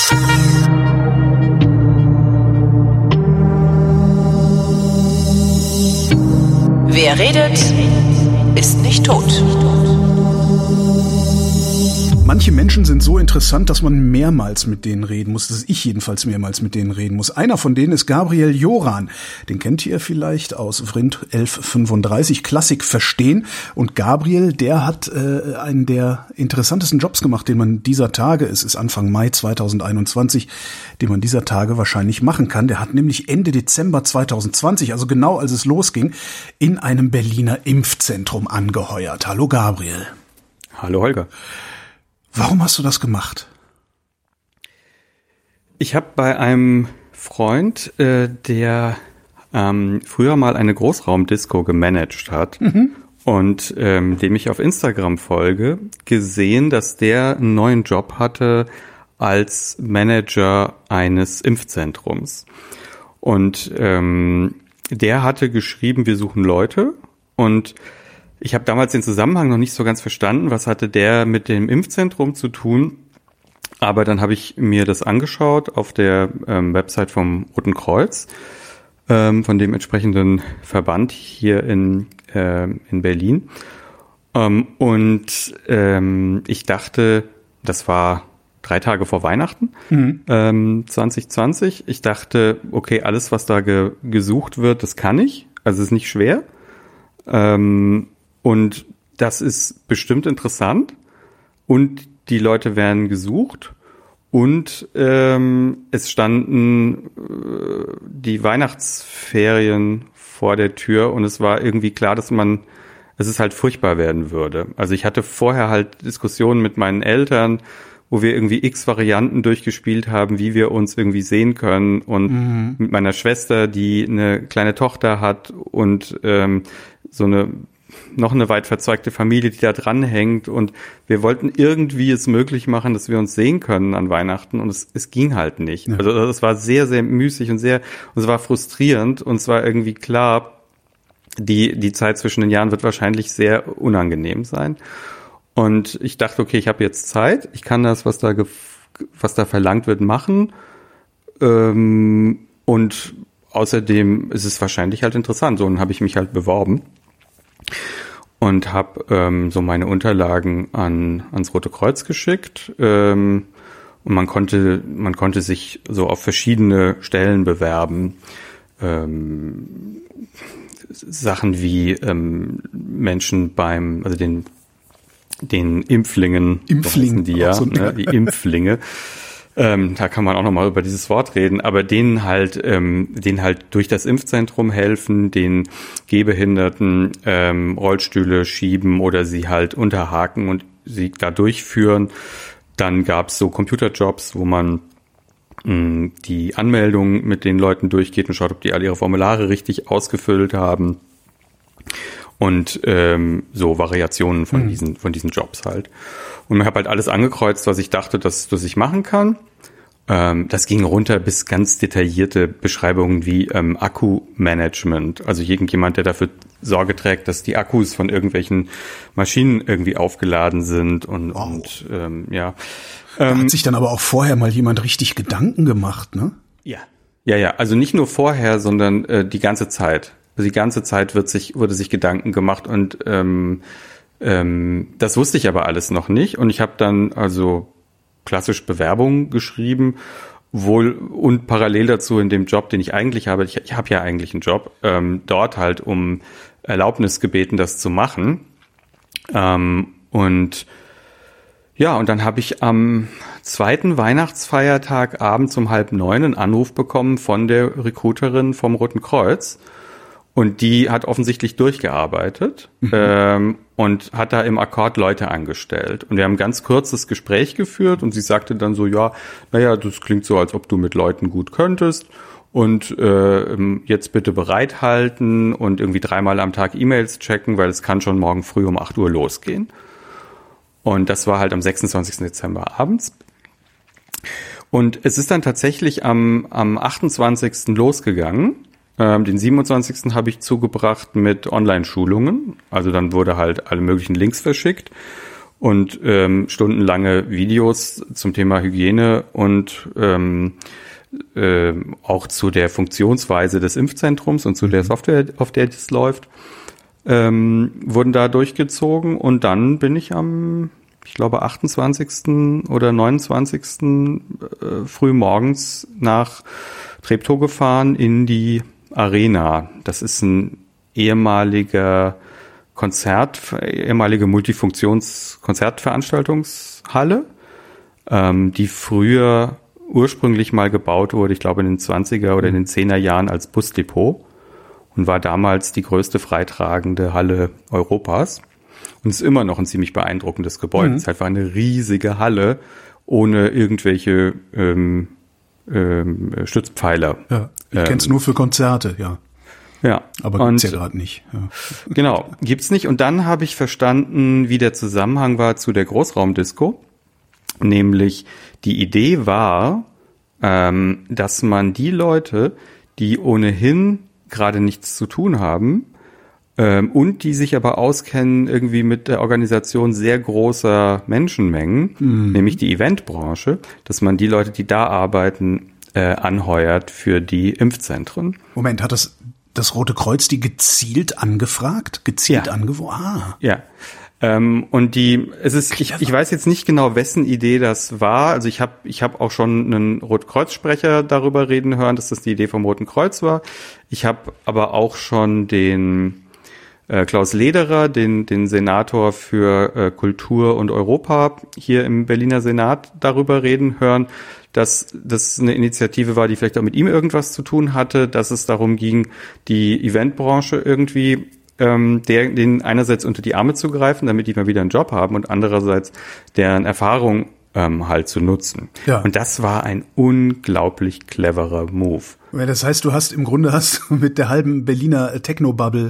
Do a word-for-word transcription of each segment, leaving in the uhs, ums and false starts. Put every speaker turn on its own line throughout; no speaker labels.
Wer redet, ist nicht tot.
Manche Menschen sind so interessant, dass man mehrmals mit denen reden muss, dass ich jedenfalls mehrmals mit denen reden muss. Einer von denen ist Gabriel Joran. Den kennt ihr vielleicht aus Vrind elf fünfunddreißig, Klassik verstehen. Und Gabriel, der hat äh, einen der interessantesten Jobs gemacht, den man dieser Tage, es ist Anfang Mai zweitausendeinundzwanzig, den man dieser Tage wahrscheinlich machen kann. Der hat nämlich Ende Dezember zweitausendzwanzig, also genau als es losging, in einem Berliner Impfzentrum angeheuert. Hallo Gabriel.
Hallo Holger.
Warum hast du das gemacht?
Ich habe bei einem Freund, äh, der ähm, früher mal eine Großraumdisco gemanagt hat mhm. und ähm, dem ich auf Instagram folge, gesehen, dass der einen neuen Job hatte als Manager eines Impfzentrums. Und ähm, der hatte geschrieben, wir suchen Leute, und ich habe damals den Zusammenhang noch nicht so ganz verstanden, was hatte der mit dem Impfzentrum zu tun. Aber dann habe ich mir das angeschaut auf der ähm, Website vom Roten Kreuz, ähm, von dem entsprechenden Verband hier in, äh, in Berlin. Ähm, und ähm, ich dachte, das war drei Tage vor Weihnachten, mhm. ähm, zwanzig zwanzig. Ich dachte, okay, alles, was da ge- gesucht wird, das kann ich. Also es ist nicht schwer. Ähm, Und das ist bestimmt interessant, und die Leute werden gesucht, und ähm, es standen äh, die Weihnachtsferien vor der Tür, und es war irgendwie klar, dass man, dass es halt furchtbar werden würde. Also ich hatte vorher halt Diskussionen mit meinen Eltern, wo wir irgendwie x Varianten durchgespielt haben, wie wir uns irgendwie sehen können, und mhm. mit meiner Schwester, die eine kleine Tochter hat und ähm, so eine noch eine weit verzweigte Familie, die da dranhängt, und wir wollten irgendwie es möglich machen, dass wir uns sehen können an Weihnachten, und es, es ging halt nicht. Ja. Also es war sehr, sehr müßig und sehr, und es war frustrierend, und es war irgendwie klar, die die Zeit zwischen den Jahren wird wahrscheinlich sehr unangenehm sein. Und ich dachte, okay, ich habe jetzt Zeit, ich kann das, was da gef- was da verlangt wird, machen, ähm, und außerdem ist es wahrscheinlich halt interessant. So, dann habe ich mich halt beworben und habe ähm, so meine Unterlagen an ans Rote Kreuz geschickt, ähm, und man konnte man konnte sich so auf verschiedene Stellen bewerben, ähm, Sachen wie ähm, Menschen beim also den den Impflingen,
Impfling,
so die ja, so, ne, die Impflinge. Ähm, da kann man auch nochmal über dieses Wort reden, aber denen halt, ähm, denen halt durch das Impfzentrum helfen, den Gehbehinderten ähm, Rollstühle schieben oder sie halt unterhaken und sie da durchführen. Dann gab's so Computerjobs, wo man mh, die Anmeldung mit den Leuten durchgeht und schaut, ob die alle ihre Formulare richtig ausgefüllt haben. Und ähm, so Variationen von mhm. diesen von diesen Jobs halt. Und ich habe halt alles angekreuzt, was ich dachte, dass, dass ich machen kann. Ähm, das ging runter bis ganz detaillierte Beschreibungen wie ähm, Akkumanagement. Also irgendjemand, der dafür Sorge trägt, dass die Akkus von irgendwelchen Maschinen irgendwie aufgeladen sind. Und, wow. und ähm, ja.
Da ähm, hat sich dann aber auch vorher mal jemand richtig Gedanken gemacht, ne?
Ja. Ja, ja. Also nicht nur vorher, sondern äh, die ganze Zeit. Also die ganze Zeit wird sich, wurde sich Gedanken gemacht, und ähm, ähm, das wusste ich aber alles noch nicht. Und ich habe dann also klassisch Bewerbungen geschrieben, wohl und parallel dazu in dem Job, den ich eigentlich habe, ich, ich habe ja eigentlich einen Job, ähm, dort halt um Erlaubnis gebeten, das zu machen. Ähm, und ja, und dann habe ich am zweiten Weihnachtsfeiertag abends um halb neun einen Anruf bekommen von der Recruiterin vom Roten Kreuz. Und die hat offensichtlich durchgearbeitet mhm. ähm, und hat da im Akkord Leute angestellt. Und wir haben ein ganz kurzes Gespräch geführt, und sie sagte dann so, ja, naja, das klingt so, als ob du mit Leuten gut könntest, und äh, jetzt bitte bereithalten und irgendwie dreimal am Tag E-Mails checken, weil es kann schon morgen früh um acht Uhr losgehen. Und das war halt am sechsundzwanzigsten Dezember abends. Und es ist dann tatsächlich am, am achtundzwanzigsten losgegangen. Ähm, den siebenundzwanzigsten habe ich zugebracht mit Online-Schulungen. Also dann wurde halt alle möglichen Links verschickt. und ähm, stundenlange Videos zum Thema Hygiene und ähm, äh, auch zu der Funktionsweise des Impfzentrums und zu der Software, auf der das läuft, ähm, wurden da durchgezogen. Und dann bin ich am, ich glaube, achtundzwanzigsten oder neunundzwanzigsten Äh, früh morgens nach Treptow gefahren in die Arena. Das ist ein ehemaliger Konzert, ehemalige Multifunktions-Konzertveranstaltungshalle, ähm, die früher ursprünglich mal gebaut wurde, ich glaube in den zwanziger oder in den zehner Jahren als Busdepot und war damals die größte freitragende Halle Europas. Und ist immer noch ein ziemlich beeindruckendes Gebäude. Mhm. Es ist einfach eine riesige Halle ohne irgendwelche ähm, ähm, Stützpfeiler.
Ja, ich
ähm,
kenne es nur für Konzerte, ja.
Ja.
Aber gibt's ja gerade nicht. Ja.
Genau, gibt's nicht. Und dann habe ich verstanden, wie der Zusammenhang war zu der Großraumdisco. Nämlich die Idee war, ähm, dass man die Leute, die ohnehin gerade nichts zu tun haben ähm, und die sich aber auskennen irgendwie mit der Organisation sehr großer Menschenmengen, mhm. nämlich die Eventbranche, dass man die Leute, die da arbeiten, äh, anheuert für die Impfzentren.
Moment, hat das das Rote Kreuz die gezielt angefragt? Gezielt
ja.
angeworben? Ah.
Ja. Ähm, und die, es ist, ich, ich weiß jetzt nicht genau, wessen Idee das war. Also ich habe, ich habe auch schon einen Rotkreuz-Sprecher darüber reden hören, dass das die Idee vom Roten Kreuz war. Ich habe aber auch schon den äh, Klaus Lederer, den, den Senator für äh, Kultur und Europa hier im Berliner Senat darüber reden hören, dass das eine Initiative war, die vielleicht auch mit ihm irgendwas zu tun hatte, dass es darum ging, die Eventbranche irgendwie ähm, der, denen einerseits unter die Arme zu greifen, damit die mal wieder einen Job haben und andererseits deren Erfahrung ähm, halt zu nutzen. Ja. Und das war ein unglaublich cleverer Move.
Das heißt, du hast im Grunde hast mit der halben Berliner Techno-Bubble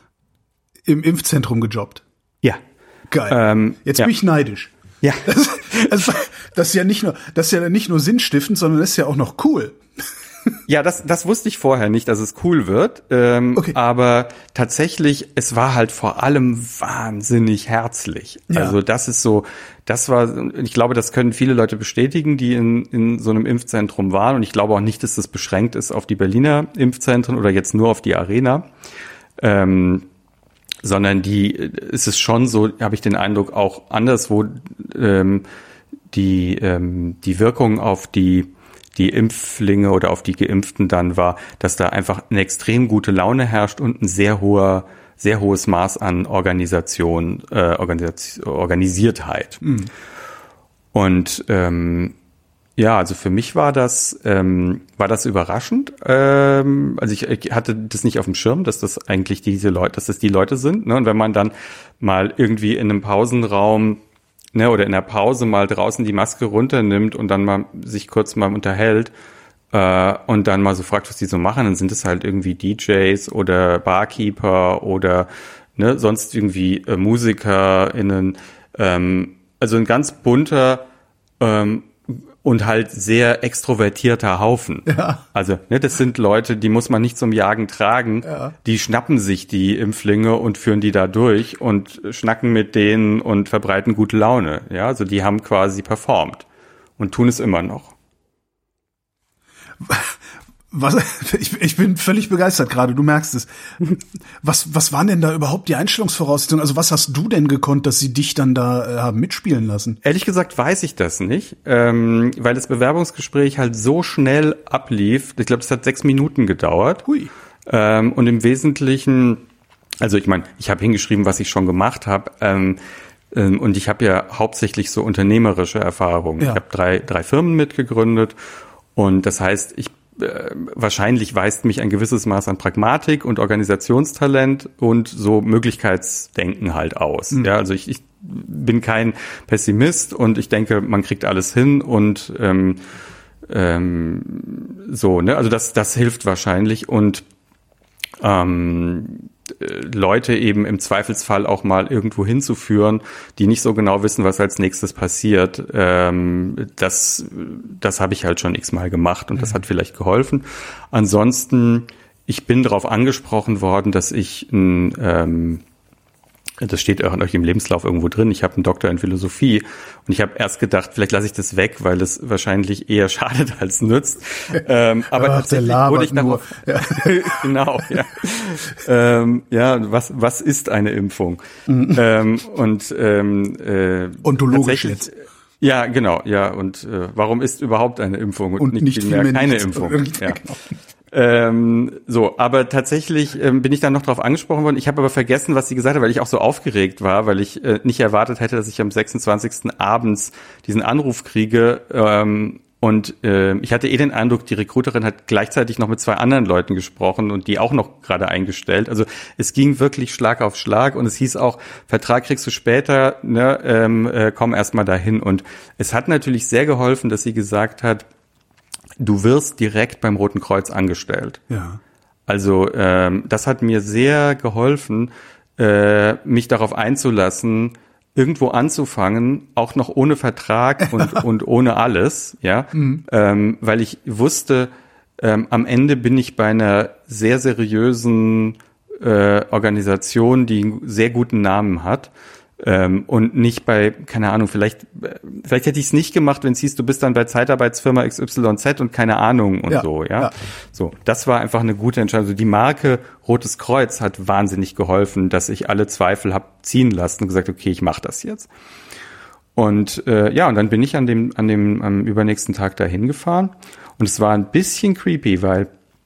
im Impfzentrum gejobbt.
Ja.
Geil. Ähm, Jetzt ja. bin ich neidisch.
Ja.
Das, das, das ist ja nicht nur, das ist ja nicht nur sinnstiftend, sondern das ist ja auch noch cool.
Ja, das, das wusste ich vorher nicht, dass es cool wird. Ähm, okay. Aber tatsächlich, es war halt vor allem wahnsinnig herzlich. Ja. Also das ist so, das war, ich glaube, das können viele Leute bestätigen, die in, in so einem Impfzentrum waren. Und ich glaube auch nicht, dass das beschränkt ist auf die Berliner Impfzentren oder jetzt nur auf die Arena. Ähm, sondern die, ist es schon so, habe ich den Eindruck, auch anderswo ähm, die, ähm, die Wirkung auf die die Impflinge oder auf die Geimpften dann war, dass da einfach eine extrem gute Laune herrscht und ein sehr hoher, sehr hohes Maß an Organisation, äh, Organis- Organisiertheit. Mhm. Und ähm, ja, also für mich war das ähm, war das überraschend. Ähm, also ich, ich hatte das nicht auf dem Schirm, dass das eigentlich diese Leute, dass das die Leute sind. Ne? Und wenn man dann mal irgendwie in einem Pausenraum Ne, oder in der Pause mal draußen die Maske runternimmt und dann mal sich kurz mal unterhält äh, und dann mal so fragt, was die so machen, dann sind es halt irgendwie D Js oder Barkeeper oder ne, sonst irgendwie äh, MusikerInnen. Ähm, also ein ganz bunter ähm, und halt sehr extrovertierter Haufen. Ja. Also ne, das sind Leute, die muss man nicht zum Jagen tragen. Ja. Die schnappen sich die Impflinge und führen die da durch und schnacken mit denen und verbreiten gute Laune. Ja, also die haben quasi performt und tun es immer noch.
Was, ich, ich bin völlig begeistert gerade, du merkst es. Was, was waren denn da überhaupt die Einstellungsvoraussetzungen? Also was hast du denn gekonnt, dass sie dich dann da äh, haben mitspielen lassen?
Ehrlich gesagt weiß ich das nicht, ähm, weil das Bewerbungsgespräch halt so schnell ablief. Ich glaube, das hat sechs Minuten gedauert. Hui. Ähm, und im Wesentlichen, also ich meine, ich habe hingeschrieben, was ich schon gemacht habe. Ähm, ähm, und ich habe ja hauptsächlich so unternehmerische Erfahrungen. Ja. Ich habe drei, drei Firmen mitgegründet und das heißt, ich wahrscheinlich weist mich ein gewisses Maß an Pragmatik und Organisationstalent und so Möglichkeitsdenken halt aus. Mhm. Ja, also ich, ich bin kein Pessimist und ich denke, man kriegt alles hin und ähm, ähm, so, ne? Also das, das hilft wahrscheinlich und ähm, Leute eben im Zweifelsfall auch mal irgendwo hinzuführen, die nicht so genau wissen, was als nächstes passiert. Ähm, das das habe ich halt schon x-mal gemacht und das hat vielleicht geholfen. Ansonsten, ich bin darauf angesprochen worden, dass ich ein, ähm, Das steht auch im Lebenslauf irgendwo drin. Ich habe einen Doktor in Philosophie und ich habe erst gedacht, vielleicht lasse ich das weg, weil es wahrscheinlich eher schadet als nützt. Ähm, aber
Ach,
tatsächlich wurde ich darauf. Ja. Genau, ja. ähm, ja, was was ist eine Impfung? Mhm. Ähm, und ähm, äh,
ontologisch jetzt.
Ja, genau, ja. Und äh, warum ist überhaupt eine Impfung und,
und nicht, nicht
mehr keine
nichts.
Impfung? Ja. Genau. Ähm, so, aber tatsächlich ähm, bin ich dann noch darauf angesprochen worden. Ich habe aber vergessen, was sie gesagt hat, weil ich auch so aufgeregt war, weil ich äh, nicht erwartet hätte, dass ich am sechsundzwanzigsten abends diesen Anruf kriege. Ähm, und äh, ich hatte eh den Eindruck, die Recruiterin hat gleichzeitig noch mit zwei anderen Leuten gesprochen und die auch noch gerade eingestellt. Also es ging wirklich Schlag auf Schlag und es hieß auch, Vertrag kriegst du später, ne, ähm, äh, komm erst mal dahin. Und es hat natürlich sehr geholfen, dass sie gesagt hat, du wirst direkt beim Roten Kreuz angestellt.
Ja.
Also ähm, das hat mir sehr geholfen, äh, mich darauf einzulassen, irgendwo anzufangen, auch noch ohne Vertrag und und ohne alles, ja, mhm. ähm, weil ich wusste, ähm, am Ende bin ich bei einer sehr seriösen äh, Organisation, die einen sehr guten Namen hat. Ähm, und nicht bei, keine Ahnung, vielleicht vielleicht hätte ich es nicht gemacht, wenn es hieß, du bist dann bei Zeitarbeitsfirma X Y Z und keine Ahnung und ja, so, ja? ja. So, das war einfach eine gute Entscheidung. Also die Marke Rotes Kreuz hat wahnsinnig geholfen, dass ich alle Zweifel habe ziehen lassen und gesagt, okay, ich mache das jetzt. Und äh, ja, und dann bin ich an dem an dem am übernächsten Tag dahin gefahren und es war ein bisschen creepy, weil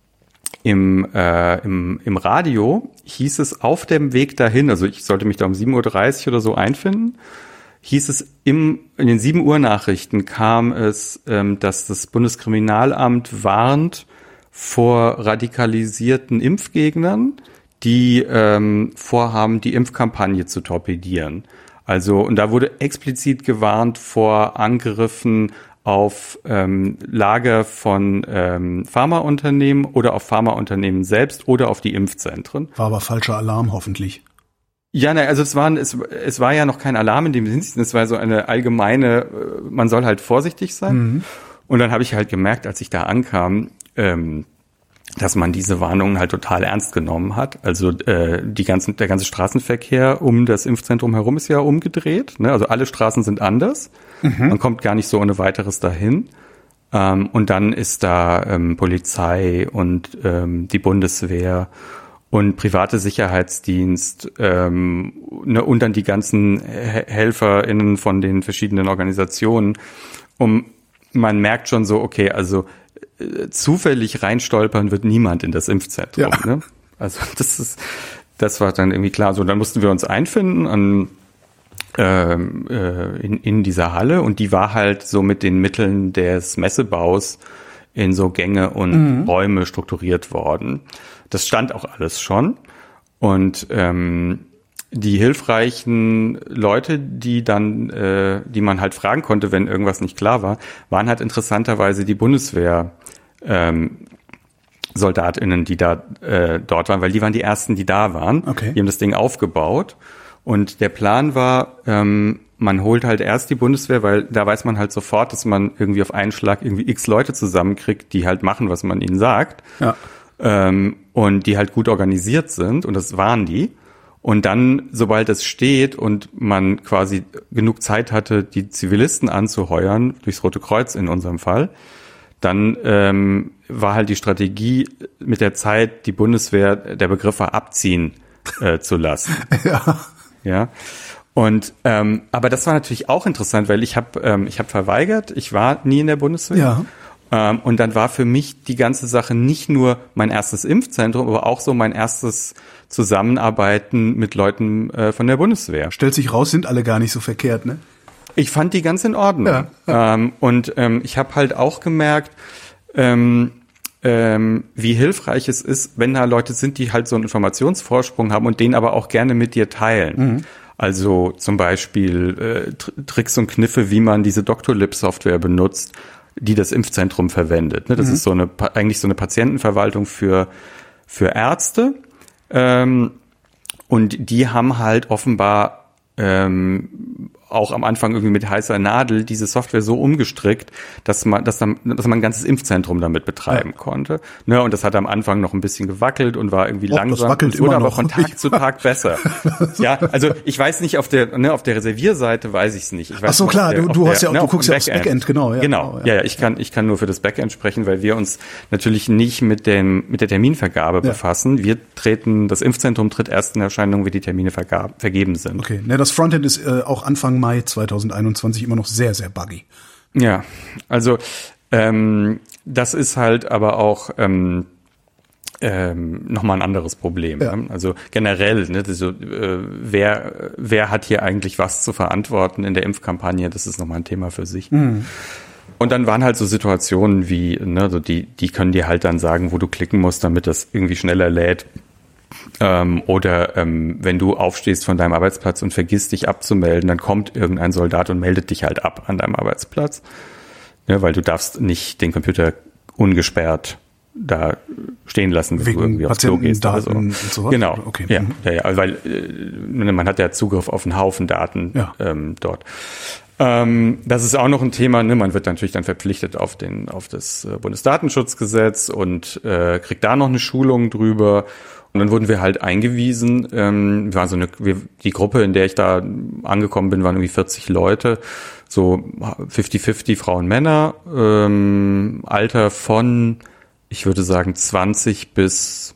Im, äh, im, im Radio hieß es auf dem Weg dahin, also ich sollte mich da um sieben Uhr dreißig oder so einfinden, hieß es im, in den sieben Uhr Nachrichten kam es, ähm, dass das Bundeskriminalamt warnt vor radikalisierten Impfgegnern, die ähm, vorhaben, die Impfkampagne zu torpedieren. Also, und da wurde explizit gewarnt vor Angriffen auf ähm, Lager von ähm, Pharmaunternehmen oder auf Pharmaunternehmen selbst oder auf die Impfzentren.
War aber falscher Alarm hoffentlich.
Ja, ne, also es war es, es war ja noch kein Alarm in dem Sinne, es war so eine allgemeine, man soll halt vorsichtig sein. Mhm. Und dann habe ich halt gemerkt, als ich da ankam, ähm, dass man diese Warnungen halt total ernst genommen hat. Also äh, die ganzen, der ganze Straßenverkehr um das Impfzentrum herum ist ja umgedreht. Ne? Also alle Straßen sind anders. Mhm. Man kommt gar nicht so ohne weiteres dahin. Ähm, und dann ist da ähm, Polizei und ähm, die Bundeswehr und private Sicherheitsdienst ähm, ne, und dann die ganzen HelferInnen von den verschiedenen Organisationen. Und man merkt schon so, okay, also zufällig reinstolpern wird niemand in das Impfzentrum. Ja. Ne? Also das ist, das war dann irgendwie klar. So, dann mussten wir uns einfinden an ähm, äh, in, in dieser Halle und die war halt so mit den Mitteln des Messebaus in so Gänge und mhm. Räume strukturiert worden. Das stand auch alles schon und ähm, die hilfreichen Leute, die dann, äh, die man halt fragen konnte, wenn irgendwas nicht klar war, waren halt interessanterweise die Bundeswehr ähm, SoldatInnen, die da äh, dort waren, weil die waren die ersten, die da waren.
Okay.
Die haben das Ding aufgebaut und der Plan war, ähm, man holt halt erst die Bundeswehr, weil da weiß man halt sofort, dass man irgendwie auf einen Schlag irgendwie x Leute zusammenkriegt, die halt machen, was man ihnen sagt.
Ja.
Ähm, und die halt gut organisiert sind und das waren die. Und dann, sobald es steht und man quasi genug Zeit hatte, die Zivilisten anzuheuern, durchs Rote Kreuz in unserem Fall, dann ähm, war halt die Strategie mit der Zeit, die Bundeswehr, der Begriff war, abziehen äh, zu lassen.
Ja.
Ja. Und ähm, aber das war natürlich auch interessant, weil ich habe ähm, ich habe verweigert, ich war nie in der Bundeswehr.
Ja.
Ähm, und dann war für mich die ganze Sache nicht nur mein erstes Impfzentrum, aber auch so mein erstes Zusammenarbeiten mit Leuten äh, von der Bundeswehr.
Stellt sich raus, sind alle gar nicht so verkehrt, ne?
Ich fand die ganz in Ordnung.
Ja, ja.
Ähm, und ähm, ich habe halt auch gemerkt, ähm, ähm, wie hilfreich es ist, wenn da Leute sind, die halt so einen Informationsvorsprung haben und den aber auch gerne mit dir teilen. Mhm. Also zum Beispiel äh, Tr- Tricks und Kniffe, wie man diese Doctolib-Software benutzt, die das Impfzentrum verwendet. Ne? Das mhm. ist so eine eigentlich so eine Patientenverwaltung für für Ärzte. Ähm, und die haben halt offenbar ähm, auch am Anfang irgendwie mit heißer Nadel diese Software so umgestrickt, dass man, dass dann, dass man ein ganzes Impfzentrum damit betreiben ja. konnte. Ne, und das hat am Anfang noch ein bisschen gewackelt und war irgendwie Och, langsam. Das wackelt
es wurde
immer
aber
noch. Von Tag zu Tag besser. Ja, also ich weiß nicht, auf der, ne, auf der Reservierseite weiß ich es nicht. Ich weiß
Ach so,
nicht,
klar,
der,
du, du
der,
hast ja,
ne,
du guckst ja aufs
Backend.
Backend, genau. Ja,
genau,
genau,
ja, ja, ich kann, ich kann nur für das Backend sprechen, weil wir uns natürlich nicht mit dem, mit der Terminvergabe ja. befassen. Wir treten, das Impfzentrum tritt erst in Erscheinung, wie die Termine vergab, vergeben sind.
Okay, ne, das Frontend ist äh, auch Anfang Mai zweitausendeinundzwanzig immer noch sehr, sehr buggy.
Ja, also ähm, das ist halt aber auch ähm, ähm, nochmal ein anderes Problem. Ja. Ne? Also generell, ne, so, äh, wer wer hat hier eigentlich was zu verantworten in der Impfkampagne? Das ist nochmal ein Thema für sich. Mhm. Und dann waren halt so Situationen wie, ne, so die die können dir halt dann sagen, wo du klicken musst, damit das irgendwie schneller lädt. Ähm, oder ähm, wenn du aufstehst von deinem Arbeitsplatz und vergisst, dich abzumelden, dann kommt irgendein Soldat und meldet dich halt ab an deinem Arbeitsplatz. Ja, weil du darfst nicht den Computer ungesperrt da stehen lassen, wenn
Wegen
du irgendwie aufs Klo gehst oder so.
Und so was?
Genau,
okay.
ja, ja, ja, weil äh, man hat ja Zugriff auf einen Haufen Daten ja. ähm, dort. Ähm, das ist auch noch ein Thema, ne? Man wird natürlich dann verpflichtet auf den auf das äh, Bundesdatenschutzgesetz und äh, kriegt da noch eine Schulung drüber. Und dann wurden wir halt eingewiesen. Ähm, wir waren so eine, wir, die Gruppe, in der ich da angekommen bin, waren irgendwie vierzig Leute, so fünfzig fünfzig Frauen, Männer, ähm, Alter von, ich würde sagen, zwanzig bis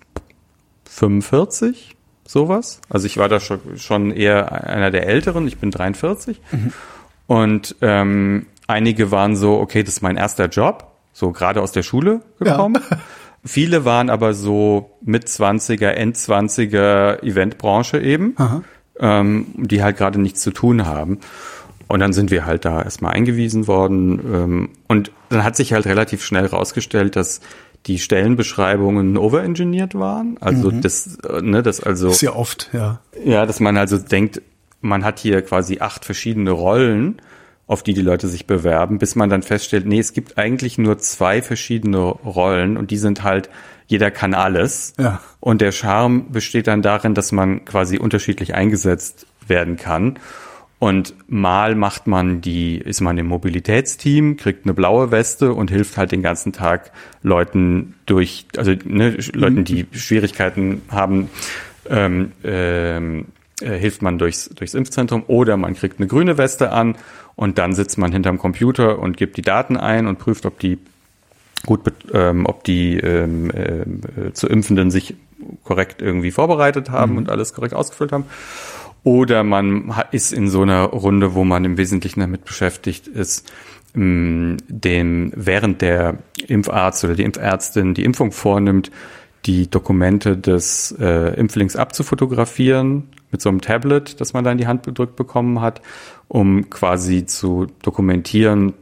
fünfundvierzig, sowas. Also ich war da schon, schon eher einer der Älteren. Ich bin dreiundvierzig. Mhm. Und ähm, einige waren so, okay, das ist mein erster Job, so gerade aus der Schule gekommen. Ja. Viele waren aber so mit zwanziger, Endzwanziger Eventbranche eben, ähm, die halt gerade nichts zu tun haben. Und dann sind wir halt da erstmal eingewiesen worden. Ähm, und dann hat sich halt relativ schnell rausgestellt, dass die Stellenbeschreibungen overengineert waren. Also mhm. das, ne, das also.
Sehr oft, ja.
Ja, dass man also denkt, man hat hier quasi acht verschiedene Rollen, auf die die Leute sich bewerben, bis man dann feststellt, nee, es gibt eigentlich nur zwei verschiedene Rollen und die sind halt, jeder kann alles. Ja. Und der Charme besteht dann darin, dass man quasi unterschiedlich eingesetzt werden kann. Und mal macht man die, ist man im Mobilitätsteam, kriegt eine blaue Weste und hilft halt den ganzen Tag Leuten durch, also ne, Leuten, die Schwierigkeiten haben, ähm, ähm, äh, hilft man durchs, durchs Impfzentrum, oder man kriegt eine grüne Weste an und dann sitzt man hinterm Computer und gibt die Daten ein und prüft, ob die gut, ähm, ob die ähm, äh, zu Impfenden sich korrekt irgendwie vorbereitet haben mhm. und alles korrekt ausgefüllt haben. Oder man ist in so einer Runde, wo man im Wesentlichen damit beschäftigt ist, dem, während der Impfarzt oder die Impfärztin die Impfung vornimmt, die Dokumente des äh, Impflings abzufotografieren mit so einem Tablet, das man da in die Hand gedrückt bekommen hat, um quasi zu dokumentieren,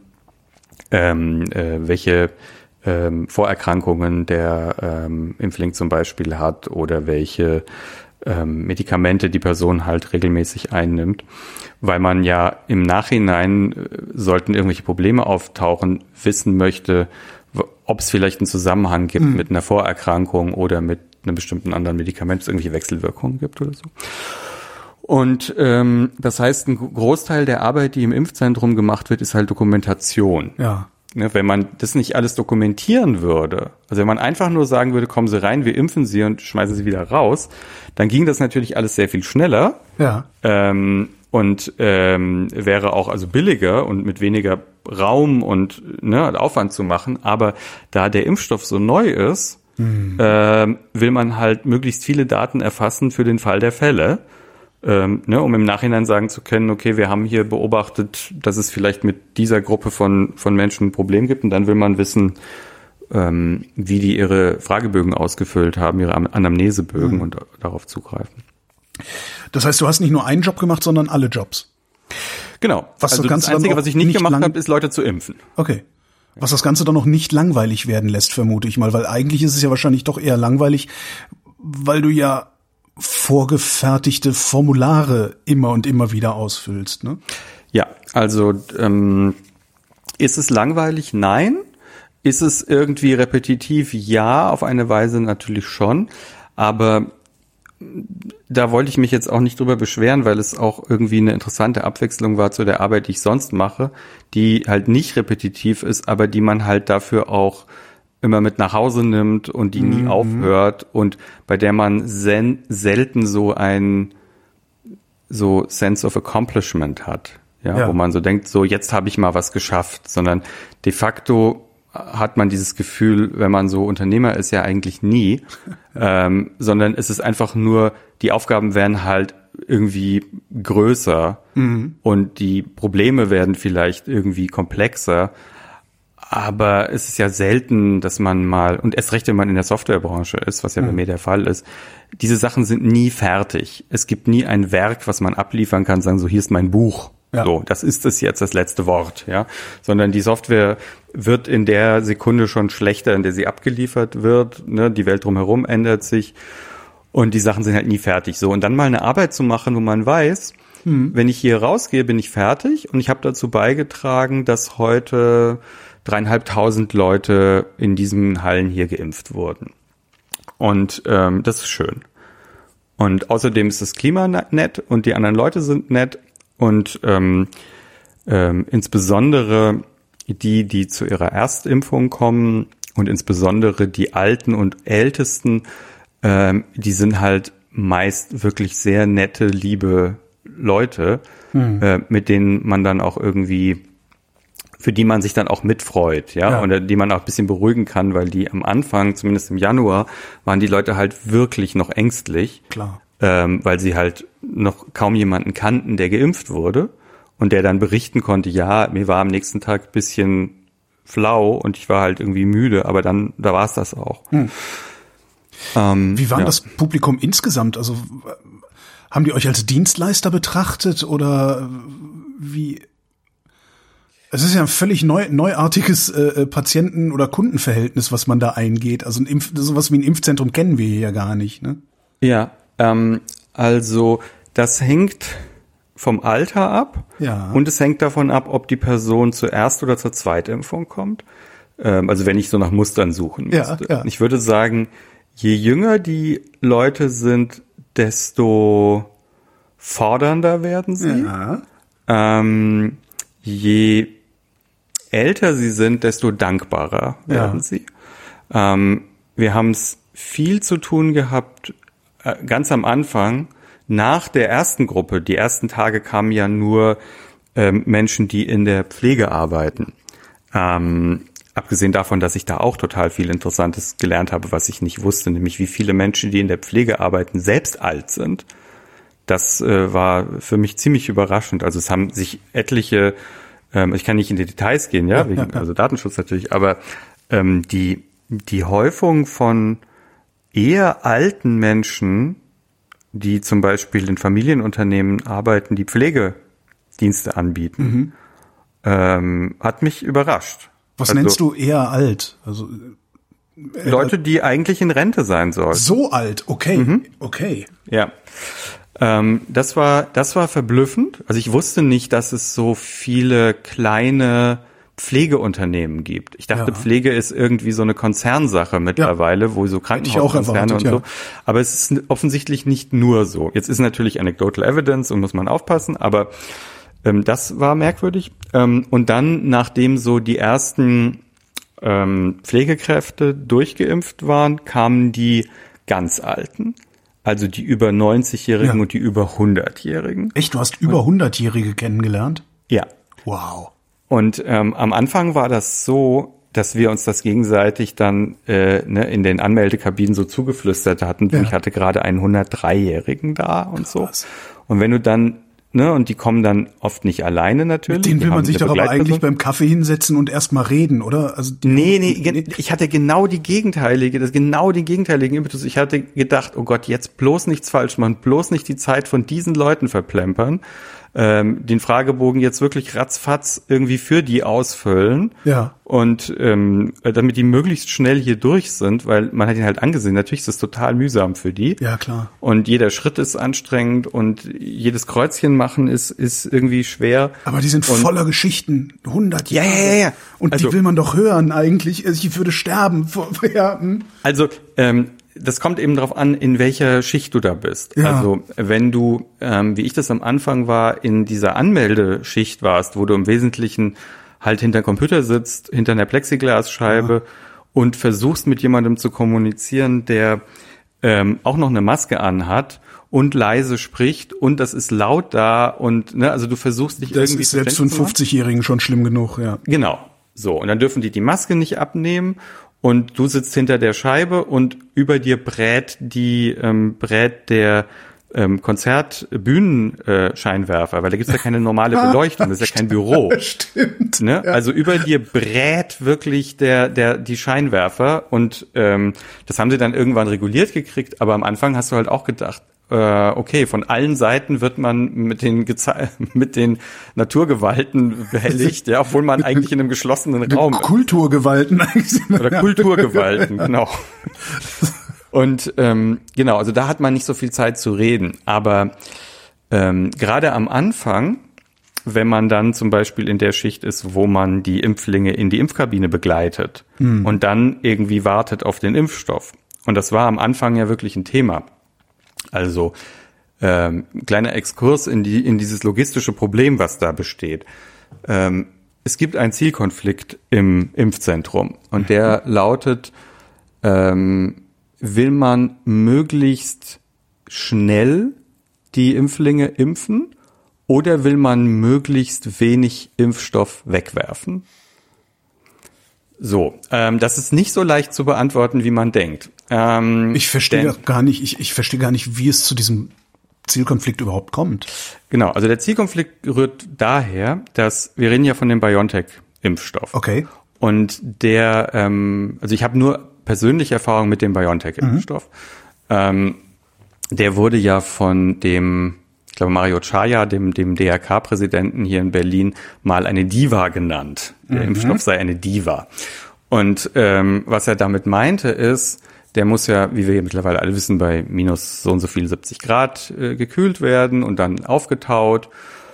ähm, äh, welche ähm, Vorerkrankungen der ähm, Impfling zum Beispiel hat oder welche ähm, Medikamente die Person halt regelmäßig einnimmt, weil man ja im Nachhinein, äh, sollten irgendwelche Probleme auftauchen, wissen möchte, ob es vielleicht einen Zusammenhang gibt mhm. mit einer Vorerkrankung oder mit einem bestimmten anderen Medikament, es irgendwelche Wechselwirkungen gibt oder so. Und ähm, das heißt, ein Großteil der Arbeit, die im Impfzentrum gemacht wird, ist halt Dokumentation.
Ja.
Ne, wenn man das nicht alles dokumentieren würde, also wenn man einfach nur sagen würde, kommen Sie rein, wir impfen Sie und schmeißen Sie wieder raus, dann ging das natürlich alles sehr viel schneller.
Ja.
Ähm, und ähm, wäre auch also billiger und mit weniger Raum und ne, Aufwand zu machen. Aber da der Impfstoff so neu ist, mhm. äh, will man halt möglichst viele Daten erfassen für den Fall der Fälle, ähm, ne, um im Nachhinein sagen zu können, okay, wir haben hier beobachtet, dass es vielleicht mit dieser Gruppe von von Menschen ein Problem gibt, und dann will man wissen, ähm, wie die ihre Fragebögen ausgefüllt haben, ihre Anamnesebögen, mhm. und darauf zugreifen.
Das heißt, du hast nicht nur einen Job gemacht, sondern alle Jobs.
Genau.
Was
also
das,
das Einzige, was ich nicht, nicht gemacht habe, ist Leute zu impfen.
Okay. Was das Ganze dann noch nicht langweilig werden lässt, vermute ich mal, weil eigentlich ist es ja wahrscheinlich doch eher langweilig, weil du ja vorgefertigte Formulare immer und immer wieder ausfüllst, ne?
Ja, also ähm, ist es langweilig? Nein. Ist es irgendwie repetitiv? Ja, auf eine Weise natürlich schon. Aber da wollte ich mich jetzt auch nicht drüber beschweren, weil es auch irgendwie eine interessante Abwechslung war zu der Arbeit, die ich sonst mache, die halt nicht repetitiv ist, aber die man halt dafür auch immer mit nach Hause nimmt und die nie mhm. aufhört und bei der man sen- selten so ein so Sense of Accomplishment hat, ja, ja, wo man so denkt, so jetzt habe ich mal was geschafft, sondern de facto hat man dieses Gefühl, wenn man so Unternehmer ist, ja eigentlich nie, ähm, sondern es ist einfach nur, die Aufgaben werden halt irgendwie größer mhm. und die Probleme werden vielleicht irgendwie komplexer, aber es ist ja selten, dass man mal, und erst recht, wenn man in der Softwarebranche ist, was ja mhm. bei mir der Fall ist, diese Sachen sind nie fertig. Es gibt nie ein Werk, was man abliefern kann, sagen so, hier ist mein Buch. Ja. So, das ist es jetzt, das letzte Wort, ja. Sondern die Software wird in der Sekunde schon schlechter, in der sie abgeliefert wird, ne, die Welt drumherum ändert sich und die Sachen sind halt nie fertig. So, und dann mal eine Arbeit zu machen, wo man weiß, hm. wenn ich hier rausgehe, bin ich fertig und ich habe dazu beigetragen, dass heute dreieinhalbtausend Leute in diesen Hallen hier geimpft wurden. Und ähm, das ist schön. Und außerdem ist das Klima nett und die anderen Leute sind nett. Und ähm, ähm, insbesondere die, die zu ihrer Erstimpfung kommen und insbesondere die Alten und Ältesten, ähm, die sind halt meist wirklich sehr nette, liebe Leute, mhm. äh, mit denen man dann auch irgendwie, für die man sich dann auch mitfreut, ja, ja. und die man auch ein bisschen beruhigen kann, weil die am Anfang, zumindest im Januar, waren die Leute halt wirklich noch ängstlich.
Klar.
Ähm, weil sie halt noch kaum jemanden kannten, der geimpft wurde und der dann berichten konnte, ja, mir war am nächsten Tag ein bisschen flau und ich war halt irgendwie müde, aber dann, da war es das auch. Hm.
Ähm, Wie war ja. das Publikum insgesamt? Also haben die euch als Dienstleister betrachtet oder wie? Es ist ja ein völlig neu, neuartiges äh, Patienten- oder Kundenverhältnis, was man da eingeht. Also ein Impf, sowas wie ein Impfzentrum kennen wir hier ja gar nicht, ne?
Ja. Ähm, also das hängt vom Alter ab
ja.
und es hängt davon ab, ob die Person zur Erst- oder zur Zweitimpfung kommt. Ähm, also wenn ich so nach Mustern suchen müsste.
Ja, ja.
Ich würde sagen, je jünger die Leute sind, desto fordernder werden sie.
Ja.
Ähm, je älter sie sind, desto dankbarer werden
ja.
sie. Ähm, wir haben es viel zu tun gehabt, ganz am Anfang, nach der ersten Gruppe, die ersten Tage kamen ja nur ähm, Menschen, die in der Pflege arbeiten. Ähm, abgesehen davon, dass ich da auch total viel Interessantes gelernt habe, was ich nicht wusste, nämlich wie viele Menschen, die in der Pflege arbeiten, selbst alt sind. Das äh, war für mich ziemlich überraschend. Also es haben sich etliche, ähm, ich kann nicht in die Details gehen, ja,
ja,
wegen,
ja, ja.
also Datenschutz natürlich, aber ähm, die die Häufung von eher alten Menschen, die zum Beispiel in Familienunternehmen arbeiten, die Pflegedienste anbieten, mhm. ähm, hat mich überrascht.
Was
also,
nennst du eher alt? Also
äh, Leute, die eigentlich in Rente sein sollen.
So alt, okay,
mhm.
okay.
Ja, ähm, das war das war verblüffend. Also ich wusste nicht, dass es so viele kleine Pflegeunternehmen gibt. Ich dachte, ja. Pflege ist irgendwie so eine Konzernsache mittlerweile, ja. wo so Krankenhauskonzerne und so. Ja. Aber es ist offensichtlich nicht nur so. Jetzt ist natürlich Anecdotal Evidence und muss man aufpassen, aber ähm, das war merkwürdig. Ähm, und dann, nachdem so die ersten ähm, Pflegekräfte durchgeimpft waren, kamen die ganz Alten. Also die über neunzigjährigen ja. und die über hundertjährigen.
Echt? Du hast über hundertjährige kennengelernt?
Ja.
Wow.
Und ähm, am Anfang war das so, dass wir uns das gegenseitig dann äh, ne, in den Anmeldekabinen so zugeflüstert hatten. Ja. Ich hatte gerade einen hundertdreijährigen da und
Krass.
so. Und wenn du dann, ne, und die kommen dann oft nicht alleine natürlich.
Mit denen will man sich doch aber eigentlich
Begleitperson.
beim Kaffee hinsetzen und erst mal reden, oder? Also
nee, nee, nee, ich hatte genau die gegenteilige, das genau den gegenteiligen Impetus. Ich hatte gedacht, oh Gott, jetzt bloß nichts falsch machen, bloß nicht die Zeit von diesen Leuten verplempern. Ähm, den Fragebogen jetzt wirklich ratzfatz irgendwie für die ausfüllen.
Ja.
Und ähm, damit die möglichst schnell hier durch sind, weil man hat ihn halt angesehen, natürlich ist es total mühsam für die.
Ja, klar.
Und jeder Schritt ist anstrengend und jedes Kreuzchen machen ist ist irgendwie schwer.
Aber die sind
und
voller Geschichten, hundert
ja,
Jahre.
Ja, ja, ja.
Und
also,
die will man doch hören eigentlich. Ich würde sterben. Ja, hm.
Also, ähm, das kommt eben darauf an, in welcher Schicht du da bist.
Ja.
Also wenn du, ähm, wie ich das am Anfang war, in dieser Anmeldeschicht warst, wo du im Wesentlichen halt hinter Computer sitzt, hinter einer Plexiglasscheibe ja. und versuchst mit jemandem zu kommunizieren, der ähm, auch noch eine Maske anhat und leise spricht und das ist laut da und ne, also du versuchst dich
das
irgendwie
ist selbst für einen fünfzigjährigen schon schlimm genug, ja.
Genau. So, und dann dürfen die die Maske nicht abnehmen und du sitzt hinter der Scheibe und über dir brät die ähm, brät der ähm, Konzertbühnenscheinwerfer, weil da gibt's ja keine normale Beleuchtung, das ist ja kein Büro.
Stimmt.
Ne? Ja. Also über dir brät wirklich der der die Scheinwerfer und ähm, das haben sie dann irgendwann reguliert gekriegt, aber am Anfang hast du halt auch gedacht, okay, von allen Seiten wird man mit den Geze- mit den Naturgewalten behelligt, ja, obwohl man eigentlich in einem geschlossenen Raum ist.
Kulturgewalten eigentlich.
Oder Kulturgewalten, genau. Und ähm, genau, also da hat man nicht so viel Zeit zu reden. Aber ähm, gerade am Anfang, wenn man dann zum Beispiel in der Schicht ist, wo man die Impflinge in die Impfkabine begleitet hm. und dann irgendwie wartet auf den Impfstoff. Und das war am Anfang ja wirklich ein Thema. Also ähm, kleiner Exkurs in die in dieses logistische Problem, was da besteht. Ähm, es gibt einen Zielkonflikt im Impfzentrum und der lautet, ähm, will man möglichst schnell die Impflinge impfen oder will man möglichst wenig Impfstoff wegwerfen? So, ähm, das ist nicht so leicht zu beantworten, wie man denkt. Ähm,
ich verstehe gar nicht, ich, ich verstehe gar nicht, wie es zu diesem Zielkonflikt überhaupt kommt.
Genau, also der Zielkonflikt rührt daher, dass wir reden ja von dem BioNTech-Impfstoff.
Okay.
Und der, ähm, also ich habe nur persönliche Erfahrung mit dem BioNTech-Impfstoff. Mhm. Ähm, der wurde ja von dem, ich glaube Mario Chaya, dem, dem D R K-Präsidenten hier in Berlin, mal eine Diva genannt. Der mhm. Impfstoff sei eine Diva. Und ähm, was er damit meinte ist, der muss ja, wie wir ja mittlerweile alle wissen, bei minus so und so viel siebzig Grad äh, gekühlt werden und dann aufgetaut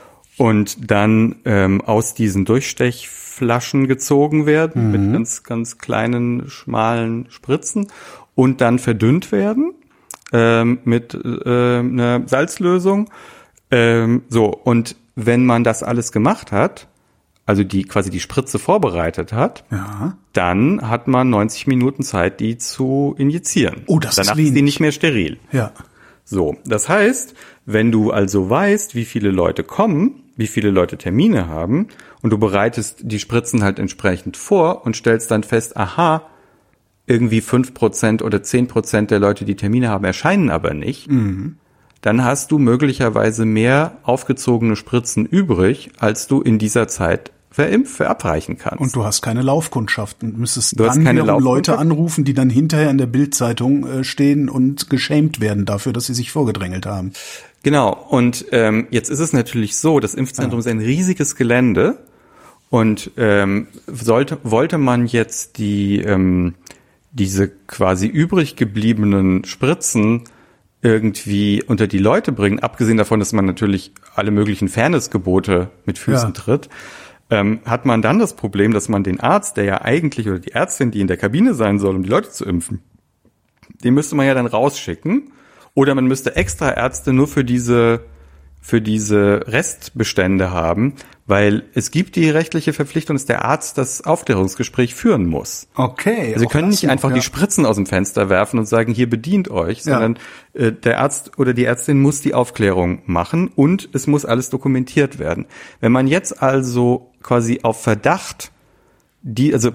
und dann ähm, aus diesen Durchstechflaschen gezogen werden mhm. mit ganz, ganz kleinen, schmalen Spritzen und dann verdünnt werden ähm, mit äh, einer Salzlösung. Ähm, so, und wenn man das alles gemacht hat, also die quasi die Spritze vorbereitet hat,
ja.
dann hat man neunzig Minuten Zeit, die zu injizieren.
Oh, das
Danach
ist wenig.
ist die nicht mehr steril.
Ja.
So, das heißt, wenn du also weißt, wie viele Leute kommen, wie viele Leute Termine haben und du bereitest die Spritzen halt entsprechend vor und stellst dann fest, aha, irgendwie fünf Prozent oder zehn Prozent der Leute, die Termine haben, erscheinen aber nicht,
mhm.
dann hast du möglicherweise mehr aufgezogene Spritzen übrig, als du in dieser Zeit verimpf, verabreichen kannst.
Und du hast keine Laufkundschaft und müsstest
du
dann
keine
wiederum Leute anrufen, die dann hinterher in der Bildzeitung äh, stehen und geschämt werden dafür, dass sie sich vorgedrängelt haben.
Genau. Und ähm, jetzt ist es natürlich so, das Impfzentrum ja. ist ein riesiges Gelände und ähm, sollte wollte man jetzt die ähm, diese quasi übrig gebliebenen Spritzen irgendwie unter die Leute bringen, abgesehen davon, dass man natürlich alle möglichen Fairnessgebote mit Füßen ja. tritt, ähm, hat man dann das Problem, dass man den Arzt, der ja eigentlich, oder die Ärztin, die in der Kabine sein soll, um die Leute zu impfen, den müsste man ja dann rausschicken. Oder man müsste extra Ärzte nur für diese für diese Restbestände haben, weil es gibt die rechtliche Verpflichtung, dass der Arzt das Aufklärungsgespräch führen muss.
Okay.
Also Sie können nicht einfach ja. die Spritzen aus dem Fenster werfen und sagen, hier bedient euch, sondern ja. äh, der Arzt oder die Ärztin muss die Aufklärung machen und es muss alles dokumentiert werden. Wenn man jetzt also quasi auf Verdacht die, also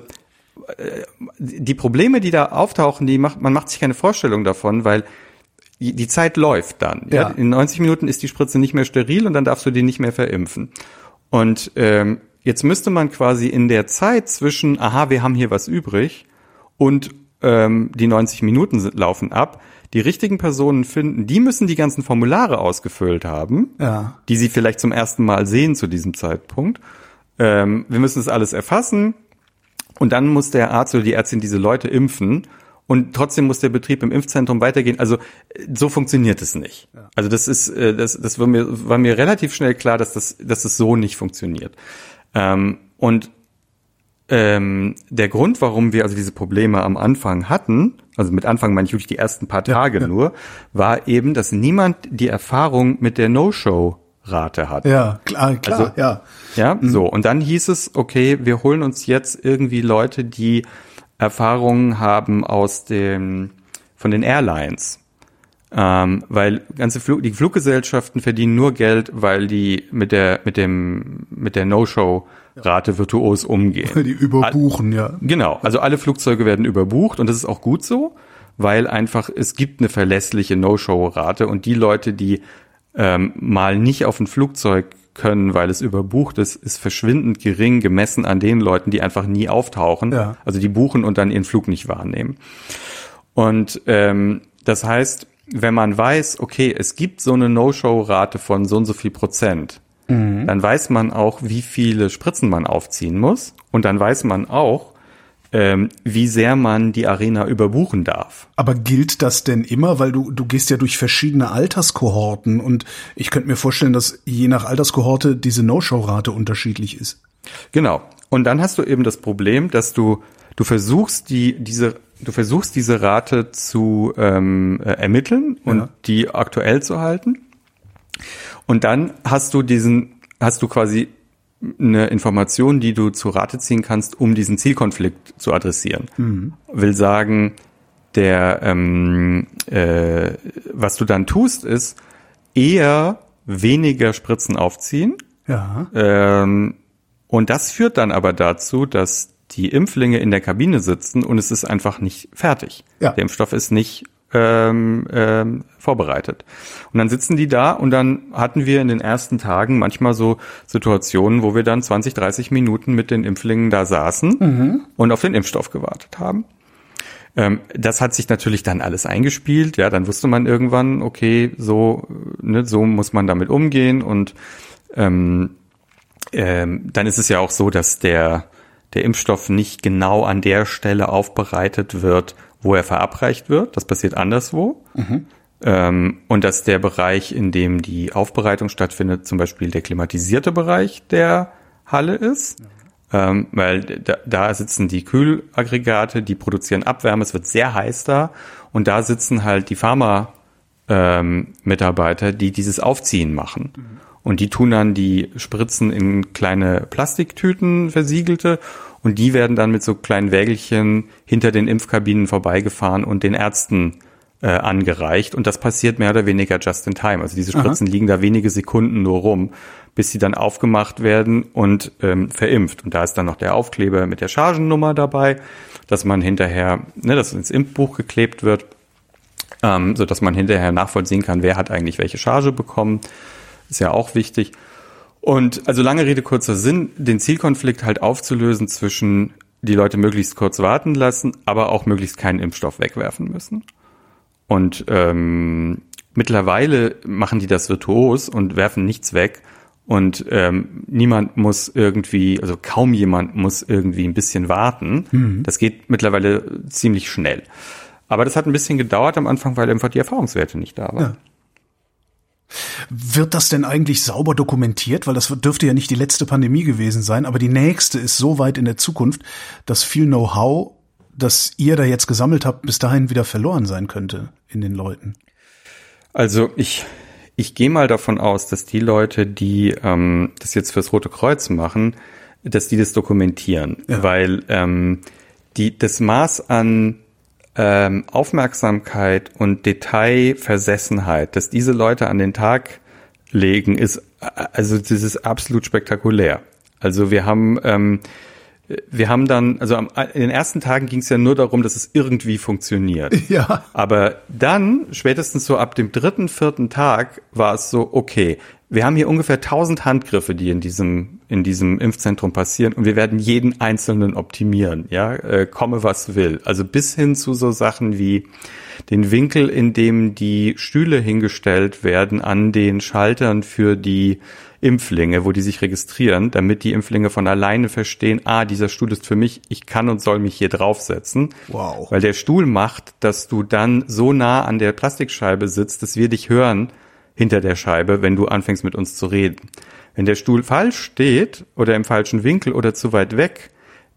äh, die Probleme, die da auftauchen, die macht, man macht sich keine Vorstellung davon, weil die Zeit läuft dann. Ja. Ja. In neunzig Minuten ist die Spritze nicht mehr steril und dann darfst du die nicht mehr verimpfen. Und ähm, jetzt müsste man quasi in der Zeit zwischen, aha, wir haben hier was übrig und ähm, die neunzig Minuten sind, laufen ab, die richtigen Personen finden, die müssen die ganzen Formulare ausgefüllt haben,
ja.
die sie vielleicht zum ersten Mal sehen zu diesem Zeitpunkt. Ähm, wir müssen das alles erfassen und dann muss der Arzt oder die Ärztin diese Leute impfen. Und trotzdem muss der Betrieb im Impfzentrum weitergehen. Also so funktioniert es nicht. Ja. Also das ist, das, das war mir, war mir relativ schnell klar, dass das, dass das so nicht funktioniert. Ähm, und ähm, der Grund, warum wir also diese Probleme am Anfang hatten, also mit Anfang meine ich wirklich die ersten paar Tage ja, ja. nur, war eben, dass niemand die Erfahrung mit der No-Show-Rate hat.
Ja, klar, klar,
also,
ja.
Ja, mhm. so. Und dann hieß es, okay, wir holen uns jetzt irgendwie Leute, die Erfahrungen haben aus dem, von den Airlines. Ähm, weil ganze Flug, die Fluggesellschaften verdienen nur Geld, weil die mit der, mit dem, mit der No-Show-Rate virtuos umgehen.
Weil die überbuchen, ja.
Genau. Also alle Flugzeuge werden überbucht und das ist auch gut so, weil einfach es gibt eine verlässliche No-Show-Rate und die Leute, die ähm, mal nicht auf ein Flugzeug können, weil es überbucht ist, ist verschwindend gering gemessen an den Leuten, die einfach nie auftauchen. Ja. Also die buchen und dann ihren Flug nicht wahrnehmen. Und ähm, das heißt, wenn man weiß, okay, es gibt so eine No-Show-Rate von so und so viel Prozent, mhm. dann weiß man auch, wie viele Spritzen man aufziehen muss. Und dann weiß man auch, ähm, wie sehr man die Arena überbuchen darf.
Aber gilt das denn immer? Weil du, du gehst ja durch verschiedene Alterskohorten und ich könnte mir vorstellen, dass je nach Alterskohorte diese No-Show-Rate unterschiedlich ist.
Genau. Und dann hast du eben das Problem, dass du, du versuchst die, diese Du versuchst diese Rate zu ähm, äh, ermitteln und ja. die aktuell zu halten. Und dann hast du diesen, hast du quasi eine Information, die du zu Rate ziehen kannst, um diesen Zielkonflikt zu adressieren. Mhm. Will sagen, der, ähm, äh, was du dann tust, ist eher weniger Spritzen aufziehen.
Ja.
Ähm, und das führt dann aber dazu, dass die Impflinge in der Kabine sitzen und es ist einfach nicht fertig. Ja. Der Impfstoff ist nicht ähm, ähm, vorbereitet. Und dann sitzen die da und dann hatten wir in den ersten Tagen manchmal so Situationen, wo wir dann zwanzig, dreißig Minuten mit den Impflingen da saßen mhm. und auf den Impfstoff gewartet haben. Ähm, das hat sich natürlich dann alles eingespielt. Ja, dann wusste man irgendwann, okay, so, ne, so muss man damit umgehen und ähm, ähm, dann ist es ja auch so, dass der der Impfstoff nicht genau an der Stelle aufbereitet wird, wo er verabreicht wird. Das passiert anderswo. Mhm. Ähm, und dass der Bereich, in dem die Aufbereitung stattfindet, zum Beispiel der klimatisierte Bereich der Halle ist. Mhm. Ähm, weil da, da sitzen die Kühlaggregate, die produzieren Abwärme, es wird sehr heiß da. Und da sitzen halt die Pharma-Mitarbeiter, ähm, die dieses Aufziehen machen. Mhm. Und die tun dann die Spritzen in kleine Plastiktüten, versiegelte, und die werden dann mit so kleinen Wägelchen hinter den Impfkabinen vorbeigefahren und den Ärzten äh, angereicht. Und das passiert mehr oder weniger just in time. Also diese Spritzen Aha. liegen da wenige Sekunden nur rum, bis sie dann aufgemacht werden und ähm, verimpft. Und da ist dann noch der Aufkleber mit der Chargennummer dabei, dass man hinterher, ne, dass ins Impfbuch geklebt wird, ähm, so dass man hinterher nachvollziehen kann, wer hat eigentlich welche Charge bekommen. Ist ja auch wichtig. Und also lange Rede, kurzer Sinn, den Zielkonflikt halt aufzulösen zwischen die Leute möglichst kurz warten lassen, aber auch möglichst keinen Impfstoff wegwerfen müssen. Und ähm, mittlerweile machen die das virtuos und werfen nichts weg. Und ähm, niemand muss irgendwie, also kaum jemand muss irgendwie ein bisschen warten. Mhm. Das geht mittlerweile ziemlich schnell. Aber das hat ein bisschen gedauert am Anfang, weil einfach die Erfahrungswerte nicht da waren.
Ja. Wird das denn eigentlich sauber dokumentiert? Weil das dürfte ja nicht die letzte Pandemie gewesen sein, aber die nächste ist so weit in der Zukunft, dass viel Know-how, das ihr da jetzt gesammelt habt, bis dahin wieder verloren sein könnte in den Leuten.
Also ich ich gehe mal davon aus, dass die Leute, die ähm, das jetzt fürs Rote Kreuz machen, dass die das dokumentieren, ja. weil ähm, die das Maß an Ähm, Aufmerksamkeit und Detailversessenheit, dass diese Leute an den Tag legen, ist also das ist absolut spektakulär. Also wir haben ähm, wir haben dann, also am, in den ersten Tagen ging es ja nur darum, dass es irgendwie funktioniert.
Ja.
Aber dann, spätestens so ab dem dritten, vierten Tag, war es so, okay, wir haben hier ungefähr tausend Handgriffe, die in diesem in diesem Impfzentrum passieren, und wir werden jeden einzelnen optimieren, ja, äh, komme was will. Also bis hin zu so Sachen wie den Winkel, in dem die Stühle hingestellt werden an den Schaltern für die Impflinge, wo die sich registrieren, damit die Impflinge von alleine verstehen, ah, dieser Stuhl ist für mich, ich kann und soll mich hier draufsetzen.
Wow.
Weil der Stuhl macht, dass du dann so nah an der Plastikscheibe sitzt, dass wir dich hören hinter der Scheibe, wenn du anfängst mit uns zu reden. Wenn der Stuhl falsch steht oder im falschen Winkel oder zu weit weg,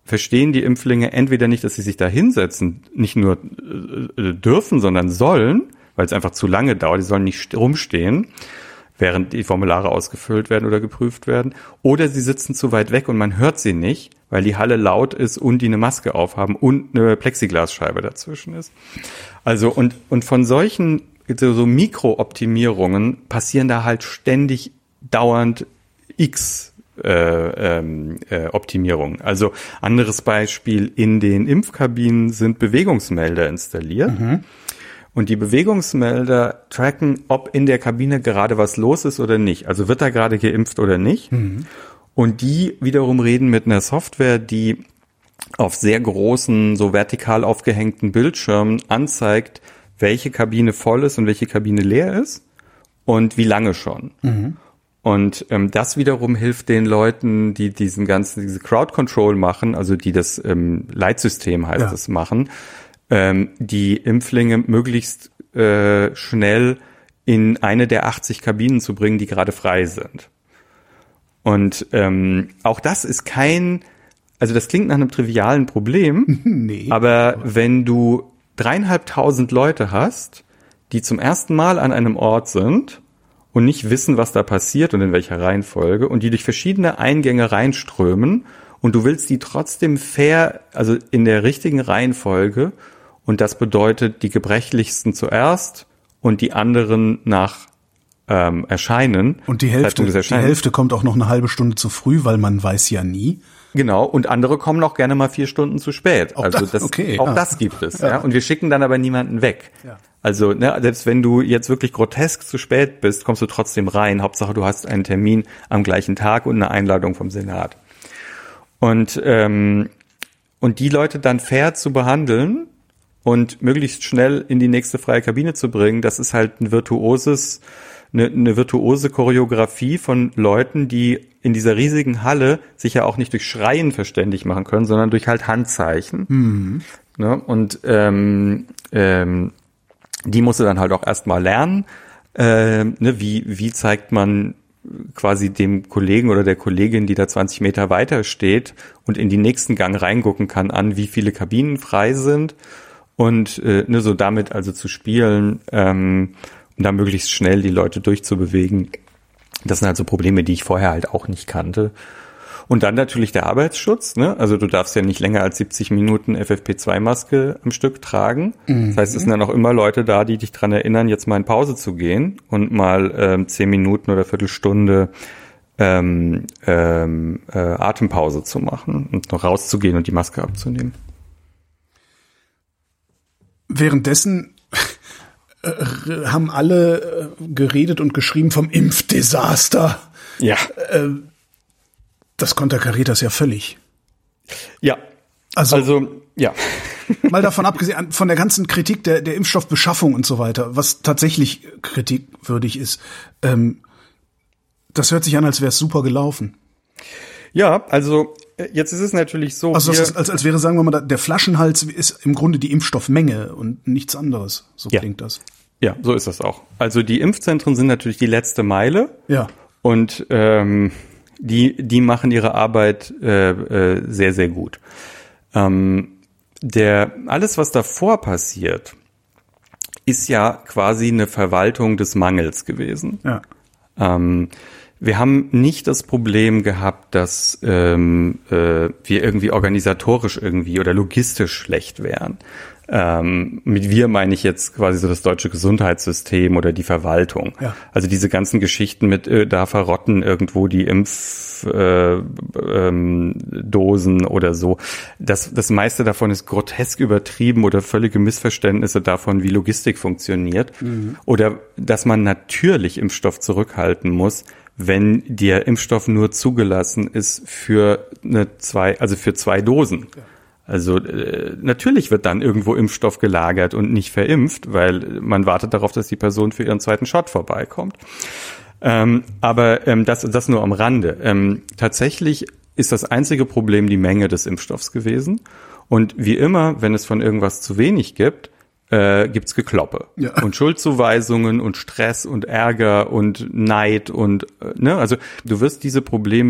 verstehen die Impflinge entweder nicht, dass sie sich da hinsetzen, nicht nur äh, dürfen, sondern sollen, weil es einfach zu lange dauert, die sollen nicht rumstehen, während die Formulare ausgefüllt werden oder geprüft werden, oder sie sitzen zu weit weg und man hört sie nicht, weil die Halle laut ist und die eine Maske aufhaben und eine Plexiglasscheibe dazwischen ist. Also und und von solchen so, so Mikrooptimierungen passieren da halt ständig dauernd X Äh, ähm, äh, Optimierung. Also anderes Beispiel, in den Impfkabinen sind Bewegungsmelder installiert mhm. und die Bewegungsmelder tracken, ob in der Kabine gerade was los ist oder nicht. Also wird da gerade geimpft oder nicht. Mhm. Und die wiederum reden mit einer Software, die auf sehr großen, so vertikal aufgehängten Bildschirmen anzeigt, welche Kabine voll ist und welche Kabine leer ist und wie lange schon. Mhm. Und ähm, das wiederum hilft den Leuten, die diesen ganzen, diese Crowd Control machen, also die das ähm, Leitsystem heißt ja. es machen, ähm, die Impflinge möglichst äh, schnell in eine der achtzig Kabinen zu bringen, die gerade frei sind. Und ähm, auch das ist kein, also das klingt nach einem trivialen Problem, nee, aber, aber wenn du dreieinhalbtausend Leute hast, die zum ersten Mal an einem Ort sind und nicht wissen, was da passiert und in welcher Reihenfolge und die durch verschiedene Eingänge reinströmen und du willst die trotzdem fair, also in der richtigen Reihenfolge und das bedeutet die Gebrechlichsten zuerst und die anderen nach ähm, Erscheinen.
Und die Hälfte, die Hälfte kommt auch noch eine halbe Stunde zu früh, weil man weiß ja nie.
Genau, und andere kommen auch gerne mal vier Stunden zu spät.
Auch
also
das,
das,
okay,
auch
ja.
das gibt es. Ja. ja. Und wir schicken dann aber niemanden weg. Ja. Also ne, selbst wenn du jetzt wirklich grotesk zu spät bist, kommst du trotzdem rein. Hauptsache, du hast einen Termin am gleichen Tag und eine Einladung vom Senat. Und ähm, und die Leute dann fair zu behandeln und möglichst schnell in die nächste freie Kabine zu bringen, das ist halt ein virtuoses, eine, eine virtuose Choreografie von Leuten, die in dieser riesigen Halle sich ja auch nicht durch Schreien verständlich machen können, sondern durch halt Handzeichen. Mhm. Ne? Und ähm, ähm, die musst du dann halt auch erstmal lernen. Äh, ne? Wie wie zeigt man quasi dem Kollegen oder der Kollegin, die da zwanzig Meter weiter steht und in den nächsten Gang reingucken kann, an, wie viele Kabinen frei sind und äh, ne, so damit also zu spielen, ähm, um da möglichst schnell die Leute durchzubewegen. Das sind halt so Probleme, die ich vorher halt auch nicht kannte. Und dann natürlich der Arbeitsschutz, ne? Also du darfst ja nicht länger als siebzig Minuten F F P zwei Maske am Stück tragen. Mhm. Das heißt, es sind dann auch immer Leute da, die dich dran erinnern, jetzt mal in Pause zu gehen und mal ähm, zehn Minuten oder Viertelstunde ähm, ähm, äh, Atempause zu machen und noch rauszugehen und die Maske abzunehmen.
Währenddessen äh, haben alle äh, geredet und geschrieben vom Impfdesaster.
Ja.
Äh, Das konterkariert das ja völlig.
Ja, also, also ja.
Mal davon abgesehen, von der ganzen Kritik der, der Impfstoffbeschaffung und so weiter, was tatsächlich kritikwürdig ist, ähm, das hört sich an, als wäre es super gelaufen.
Ja, also jetzt ist es natürlich so.
Also ist, als, als wäre, sagen wir mal, der Flaschenhals ist im Grunde die Impfstoffmenge und nichts anderes. So
ja.
klingt das.
Ja, so ist das auch. Also die Impfzentren sind natürlich die letzte Meile.
Ja.
Und ähm, Die, die machen ihre Arbeit äh, äh, sehr, sehr gut. Ähm, der, alles, was davor passiert, ist ja quasi eine Verwaltung des Mangels gewesen.
Ja.
Ähm, wir haben nicht das Problem gehabt, dass ähm, äh, wir irgendwie organisatorisch irgendwie oder logistisch schlecht wären. Ähm, mit wir meine ich jetzt quasi so das deutsche Gesundheitssystem oder die Verwaltung.
Ja.
Also diese ganzen Geschichten mit, äh, da verrotten irgendwo die Impfdosen äh, ähm, oder so. Das, das meiste davon ist grotesk übertrieben oder völlige Missverständnisse davon, wie Logistik funktioniert. Mhm. Oder dass man natürlich Impfstoff zurückhalten muss, wenn der Impfstoff nur zugelassen ist für eine zwei, also für zwei Dosen. Ja. Also äh, natürlich wird dann irgendwo Impfstoff gelagert und nicht verimpft, weil man wartet darauf, dass die Person für ihren zweiten Shot vorbeikommt. Ähm, aber ähm, das, das nur am Rande. Ähm, tatsächlich ist das einzige Problem die Menge des Impfstoffs gewesen. Und wie immer, wenn es von irgendwas zu wenig gibt, äh, gibt's Gekloppe. Ja. Und Schuldzuweisungen und Stress und Ärger und Neid und äh, ne, also du wirst diese Probleme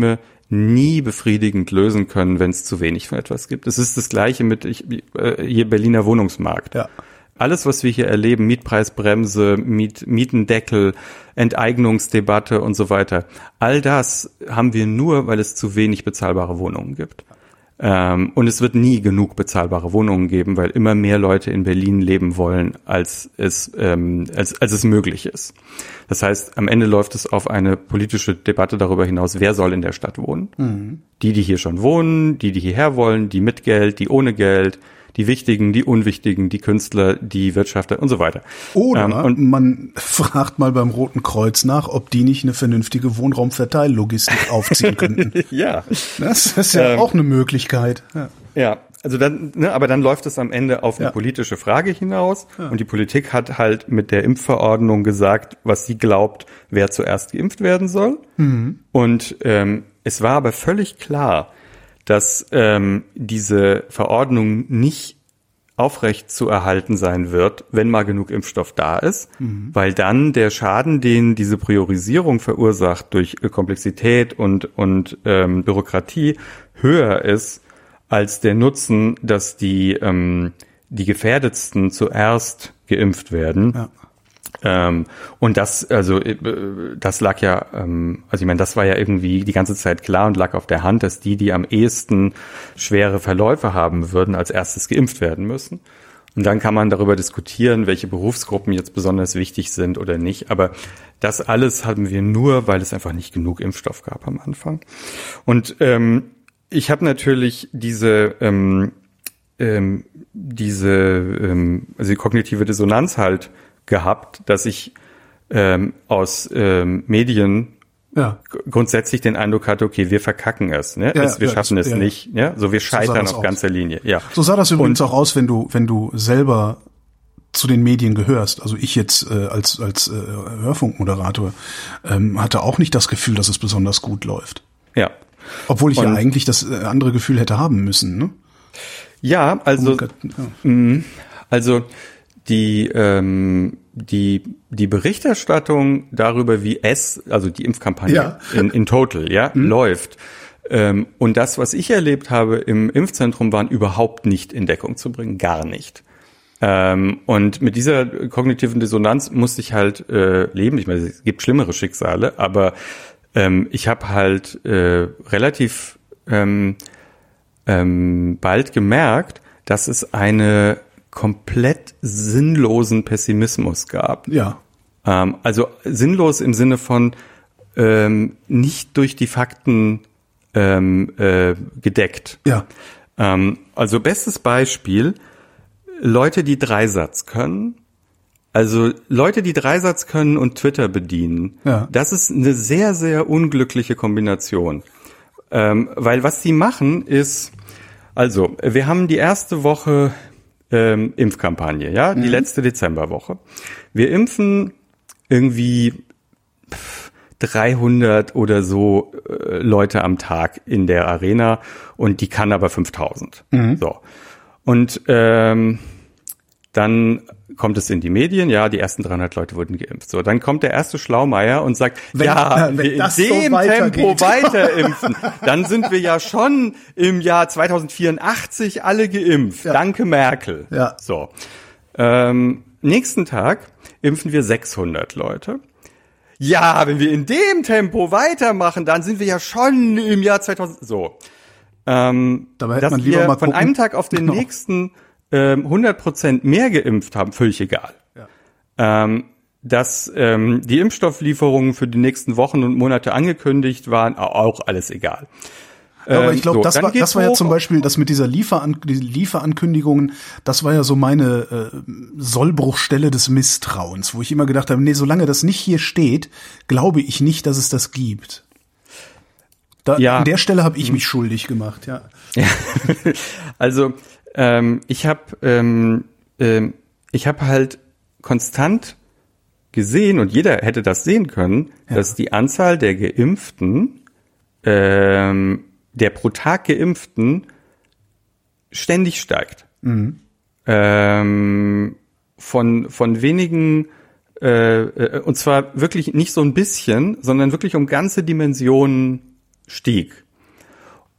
nie befriedigend lösen können, wenn es zu wenig von etwas gibt. Es ist das Gleiche mit ich, äh, hier Berliner Wohnungsmarkt.
Ja.
Alles, was wir hier erleben, Mietpreisbremse, Miet, Mietendeckel, Enteignungsdebatte und so weiter, all das haben wir nur, weil es zu wenig bezahlbare Wohnungen gibt. Ähm, und es wird nie genug bezahlbare Wohnungen geben, weil immer mehr Leute in Berlin leben wollen, als es, ähm, als, als es möglich ist. Das heißt, am Ende läuft es auf eine politische Debatte darüber hinaus, wer soll in der Stadt wohnen. Mhm. Die, die hier schon wohnen, die, die hierher wollen, die mit Geld, die ohne Geld, die Wichtigen, die Unwichtigen, die Künstler, die Wirtschaftler und so weiter.
Oder
ähm, und
man fragt mal beim Roten Kreuz nach, ob die nicht eine vernünftige Wohnraumverteillogistik aufziehen könnten.
Ja.
Das ist ja ähm, auch eine Möglichkeit. Ja,
ja also dann, ne, aber dann läuft es am Ende auf eine
ja.
politische Frage hinaus
ja.
und die Politik hat halt mit der Impfverordnung gesagt, was sie glaubt, wer zuerst geimpft werden soll. Mhm. Und ähm, es war aber völlig klar, dass ähm, diese Verordnung nicht aufrecht zu erhalten sein wird, wenn mal genug Impfstoff da ist, mhm. weil dann der Schaden, den diese Priorisierung verursacht durch Komplexität und und ähm, Bürokratie, höher ist als der Nutzen, dass die ähm, die Gefährdetsten zuerst geimpft werden.
Ja.
Ähm, und das, also äh, das lag ja, ähm, also ich meine, das war ja irgendwie die ganze Zeit klar und lag auf der Hand, dass die, die am ehesten schwere Verläufe haben würden, als erstes geimpft werden müssen. Und dann kann man darüber diskutieren, welche Berufsgruppen jetzt besonders wichtig sind oder nicht. Aber das alles haben wir nur, weil es einfach nicht genug Impfstoff gab am Anfang. Und ähm, ich habe natürlich diese ähm, ähm, diese ähm, also die kognitive Dissonanz halt gehabt, dass ich ähm, aus ähm, Medien ja. g- grundsätzlich den Eindruck hatte, okay, wir verkacken es, ne?
Ja,
es wir
ja,
schaffen
das,
es
ja,
nicht, ja, so wir scheitern so auf aus. ganzer Linie, ja.
So sah das übrigens
Und,
auch aus, wenn du wenn du selber zu den Medien gehörst. Also ich jetzt äh, als als äh, Hörfunkmoderator ähm, hatte auch nicht das Gefühl, dass es besonders gut läuft.
Ja.
Obwohl ich
Und,
ja eigentlich das äh, andere Gefühl hätte haben müssen, ne?
Ja, also
ja.
mh, also die ähm, die die Berichterstattung darüber, wie es, also die Impfkampagne
ja.
in, in total, ja, mhm. läuft. Ähm, und das, was ich erlebt habe im Impfzentrum, waren überhaupt nicht in Deckung zu bringen, gar nicht. Ähm, und mit dieser kognitiven Dissonanz musste ich halt äh, leben. Ich meine, es gibt schlimmere Schicksale, aber ähm, ich habe halt äh, relativ ähm, ähm, bald gemerkt, dass es eine komplett sinnlosen Pessimismus gab.
Ja.
Ähm, also sinnlos im Sinne von ähm, nicht durch die Fakten ähm, äh, gedeckt.
Ja.
Ähm, also bestes Beispiel, Leute, die Dreisatz können. Also Leute, die Dreisatz können und Twitter bedienen.
Ja.
Das ist eine sehr, sehr unglückliche Kombination. Ähm, weil was sie machen ist, also wir haben die erste Woche Ähm, Impfkampagne, ja, die mhm. letzte Dezemberwoche. Wir impfen irgendwie dreihundert oder so äh, Leute am Tag in der Arena und die kann aber fünftausend. Mhm. So. Und ähm, dann kommt es in die Medien, ja, die ersten dreihundert Leute wurden geimpft. So, dann kommt der erste Schlaumeier und sagt, wenn, ja, wenn wir in dem so Tempo weiter impfen, dann sind wir ja schon im Jahr zweitausendvierundachtzig alle geimpft. Ja. Danke, Merkel.
Ja.
So. Ähm, nächsten Tag impfen wir sechshundert Leute. Ja, wenn wir in dem Tempo weitermachen, dann sind wir ja schon im Jahr zweitausend. So. Ähm,
Dabei hätte
dass
man lieber
wir
mal
von
gucken.
einem Tag auf den
Genau.
nächsten ähm, hundert Prozent mehr geimpft haben, völlig egal.
Ja.
Ähm, dass ähm, die Impfstofflieferungen für die nächsten Wochen und Monate angekündigt waren, auch alles egal.
Ja, aber ich glaube,
so,
das war das war ja zum Beispiel das mit dieser Lieferan die Lieferankündigungen, das war ja so meine äh, Sollbruchstelle des Misstrauens, wo ich immer gedacht habe, nee, solange das nicht hier steht, glaube ich nicht, dass es das gibt. Da,
ja.
An der Stelle habe ich mich schuldig gemacht, ja.
ja. Also ähm, ich habe ähm, ähm, ich habe halt konstant gesehen, und jeder hätte das sehen können, ja. dass die Anzahl der Geimpften ähm, der pro Tag Geimpften ständig steigt. Mhm. Ähm, von, von wenigen, äh, und zwar wirklich nicht so ein bisschen, sondern wirklich um ganze Dimensionen stieg.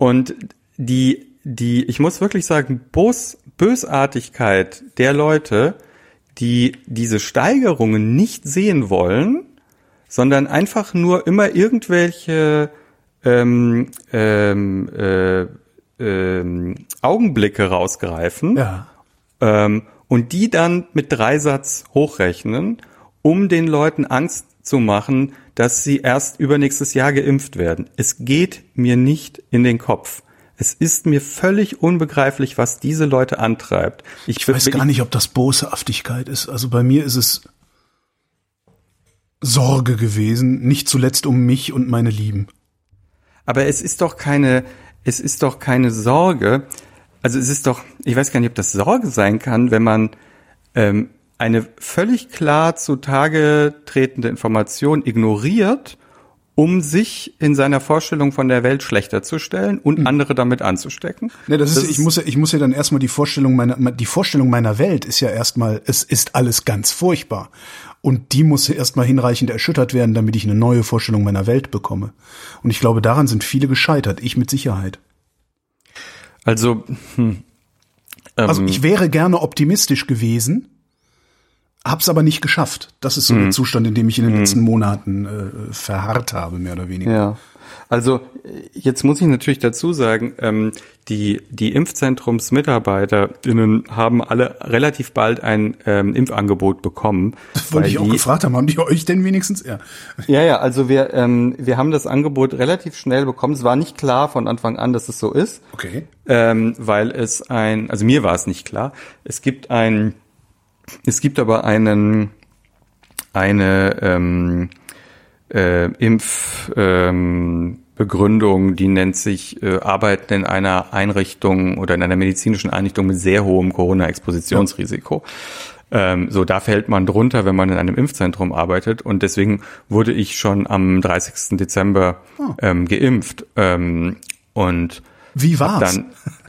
Und die, die, ich muss wirklich sagen, Bos, Bösartigkeit der Leute, die diese Steigerungen nicht sehen wollen, sondern einfach nur immer irgendwelche ähm, ähm, äh, ähm, Augenblicke rausgreifen,
Ja.
ähm, und die dann mit Dreisatz hochrechnen, um den Leuten Angst zu machen, dass sie erst übernächstes Jahr geimpft werden. Es geht mir nicht in den Kopf. Es ist mir völlig unbegreiflich, was diese Leute antreibt. Ich,
Ich weiß gar nicht, ob das Boshaftigkeit ist. Also bei mir ist es Sorge gewesen, nicht zuletzt um mich und meine Lieben.
Aber es ist doch keine, es ist doch keine Sorge. Also es ist doch, ich weiß gar nicht, ob das Sorge sein kann, wenn man ähm, eine völlig klar zutage tretende Information ignoriert, um sich in seiner Vorstellung von der Welt schlechter zu stellen und mhm. andere damit anzustecken.
Ne, das, das ist, ich muss ja, ich muss ja dann erstmal die Vorstellung meiner, die Vorstellung meiner Welt ist ja erstmal, es ist alles ganz furchtbar. Und die muss erstmal hinreichend erschüttert werden, damit ich eine neue Vorstellung meiner Welt bekomme. Und ich glaube, daran sind viele gescheitert. Ich mit Sicherheit.
Also, hm, ähm,
also ich wäre gerne optimistisch gewesen, hab's aber nicht geschafft. Das ist so hm. der Zustand, in dem ich in den hm. letzten Monaten äh, verharrt habe, mehr oder weniger.
Ja. Also jetzt muss ich natürlich dazu sagen, ähm, die die ImpfzentrumsmitarbeiterInnen haben alle relativ bald ein ähm, Impfangebot bekommen.
Das wollte ich auch die, gefragt haben, haben die euch denn wenigstens? Ja,
ja, ja also wir ähm, wir haben das Angebot relativ schnell bekommen. Es war nicht klar von Anfang an, dass es so ist.
Okay.
Ähm, weil es ein, also mir war es nicht klar. Es gibt ein, es gibt aber einen, eine ähm, Äh, Impfbegründung, ähm, die nennt sich äh, Arbeiten in einer Einrichtung oder in einer medizinischen Einrichtung mit sehr hohem Corona-Expositionsrisiko. Ja. Ähm, so, da fällt man drunter, wenn man in einem Impfzentrum arbeitet. Und deswegen wurde ich schon am dreißigsten Dezember oh. ähm, geimpft. Ähm, und
wie war's?
Dann,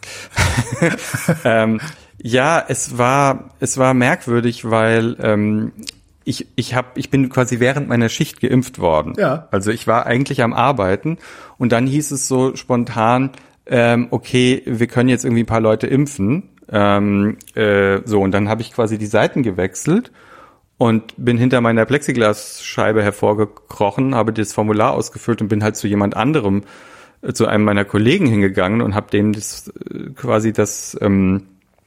ähm, ja, es war es war merkwürdig, weil ähm, Ich, ich hab, ich bin quasi während meiner Schicht geimpft worden.
Ja.
Also ich war eigentlich am Arbeiten und dann hieß es so spontan, ähm, okay, wir können jetzt irgendwie ein paar Leute impfen. Ähm, äh, so, und dann habe ich quasi die Seiten gewechselt und bin hinter meiner Plexiglasscheibe hervorgekrochen, habe das Formular ausgefüllt und bin halt zu jemand anderem, äh, zu einem meiner Kollegen hingegangen und habe dem das äh, quasi das ähm,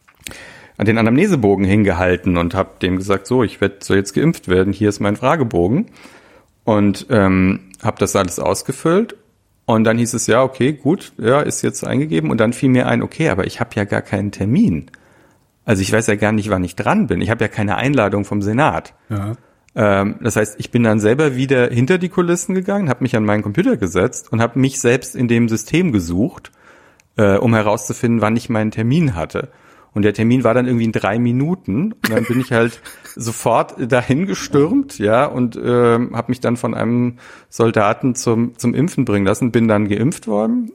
an den Anamnesebogen hingehalten und habe dem gesagt, so, ich werd, soll jetzt geimpft werden, hier ist mein Fragebogen. Und ähm, habe das alles ausgefüllt. Und dann hieß es, ja, okay, gut, ja, ist jetzt eingegeben. Und dann fiel mir ein, okay, aber ich habe ja gar keinen Termin. Also ich weiß ja gar nicht, wann ich dran bin. Ich habe ja keine Einladung vom Senat.
Ja.
Ähm, das heißt, ich bin dann selber wieder hinter die Kulissen gegangen, habe mich an meinen Computer gesetzt und habe mich selbst in dem System gesucht, äh, um herauszufinden, wann ich meinen Termin hatte. Und der Termin war dann irgendwie in drei Minuten. Und dann bin ich halt sofort dahin gestürmt, ja, und äh, habe mich dann von einem Soldaten zum zum Impfen bringen lassen. Bin dann geimpft worden.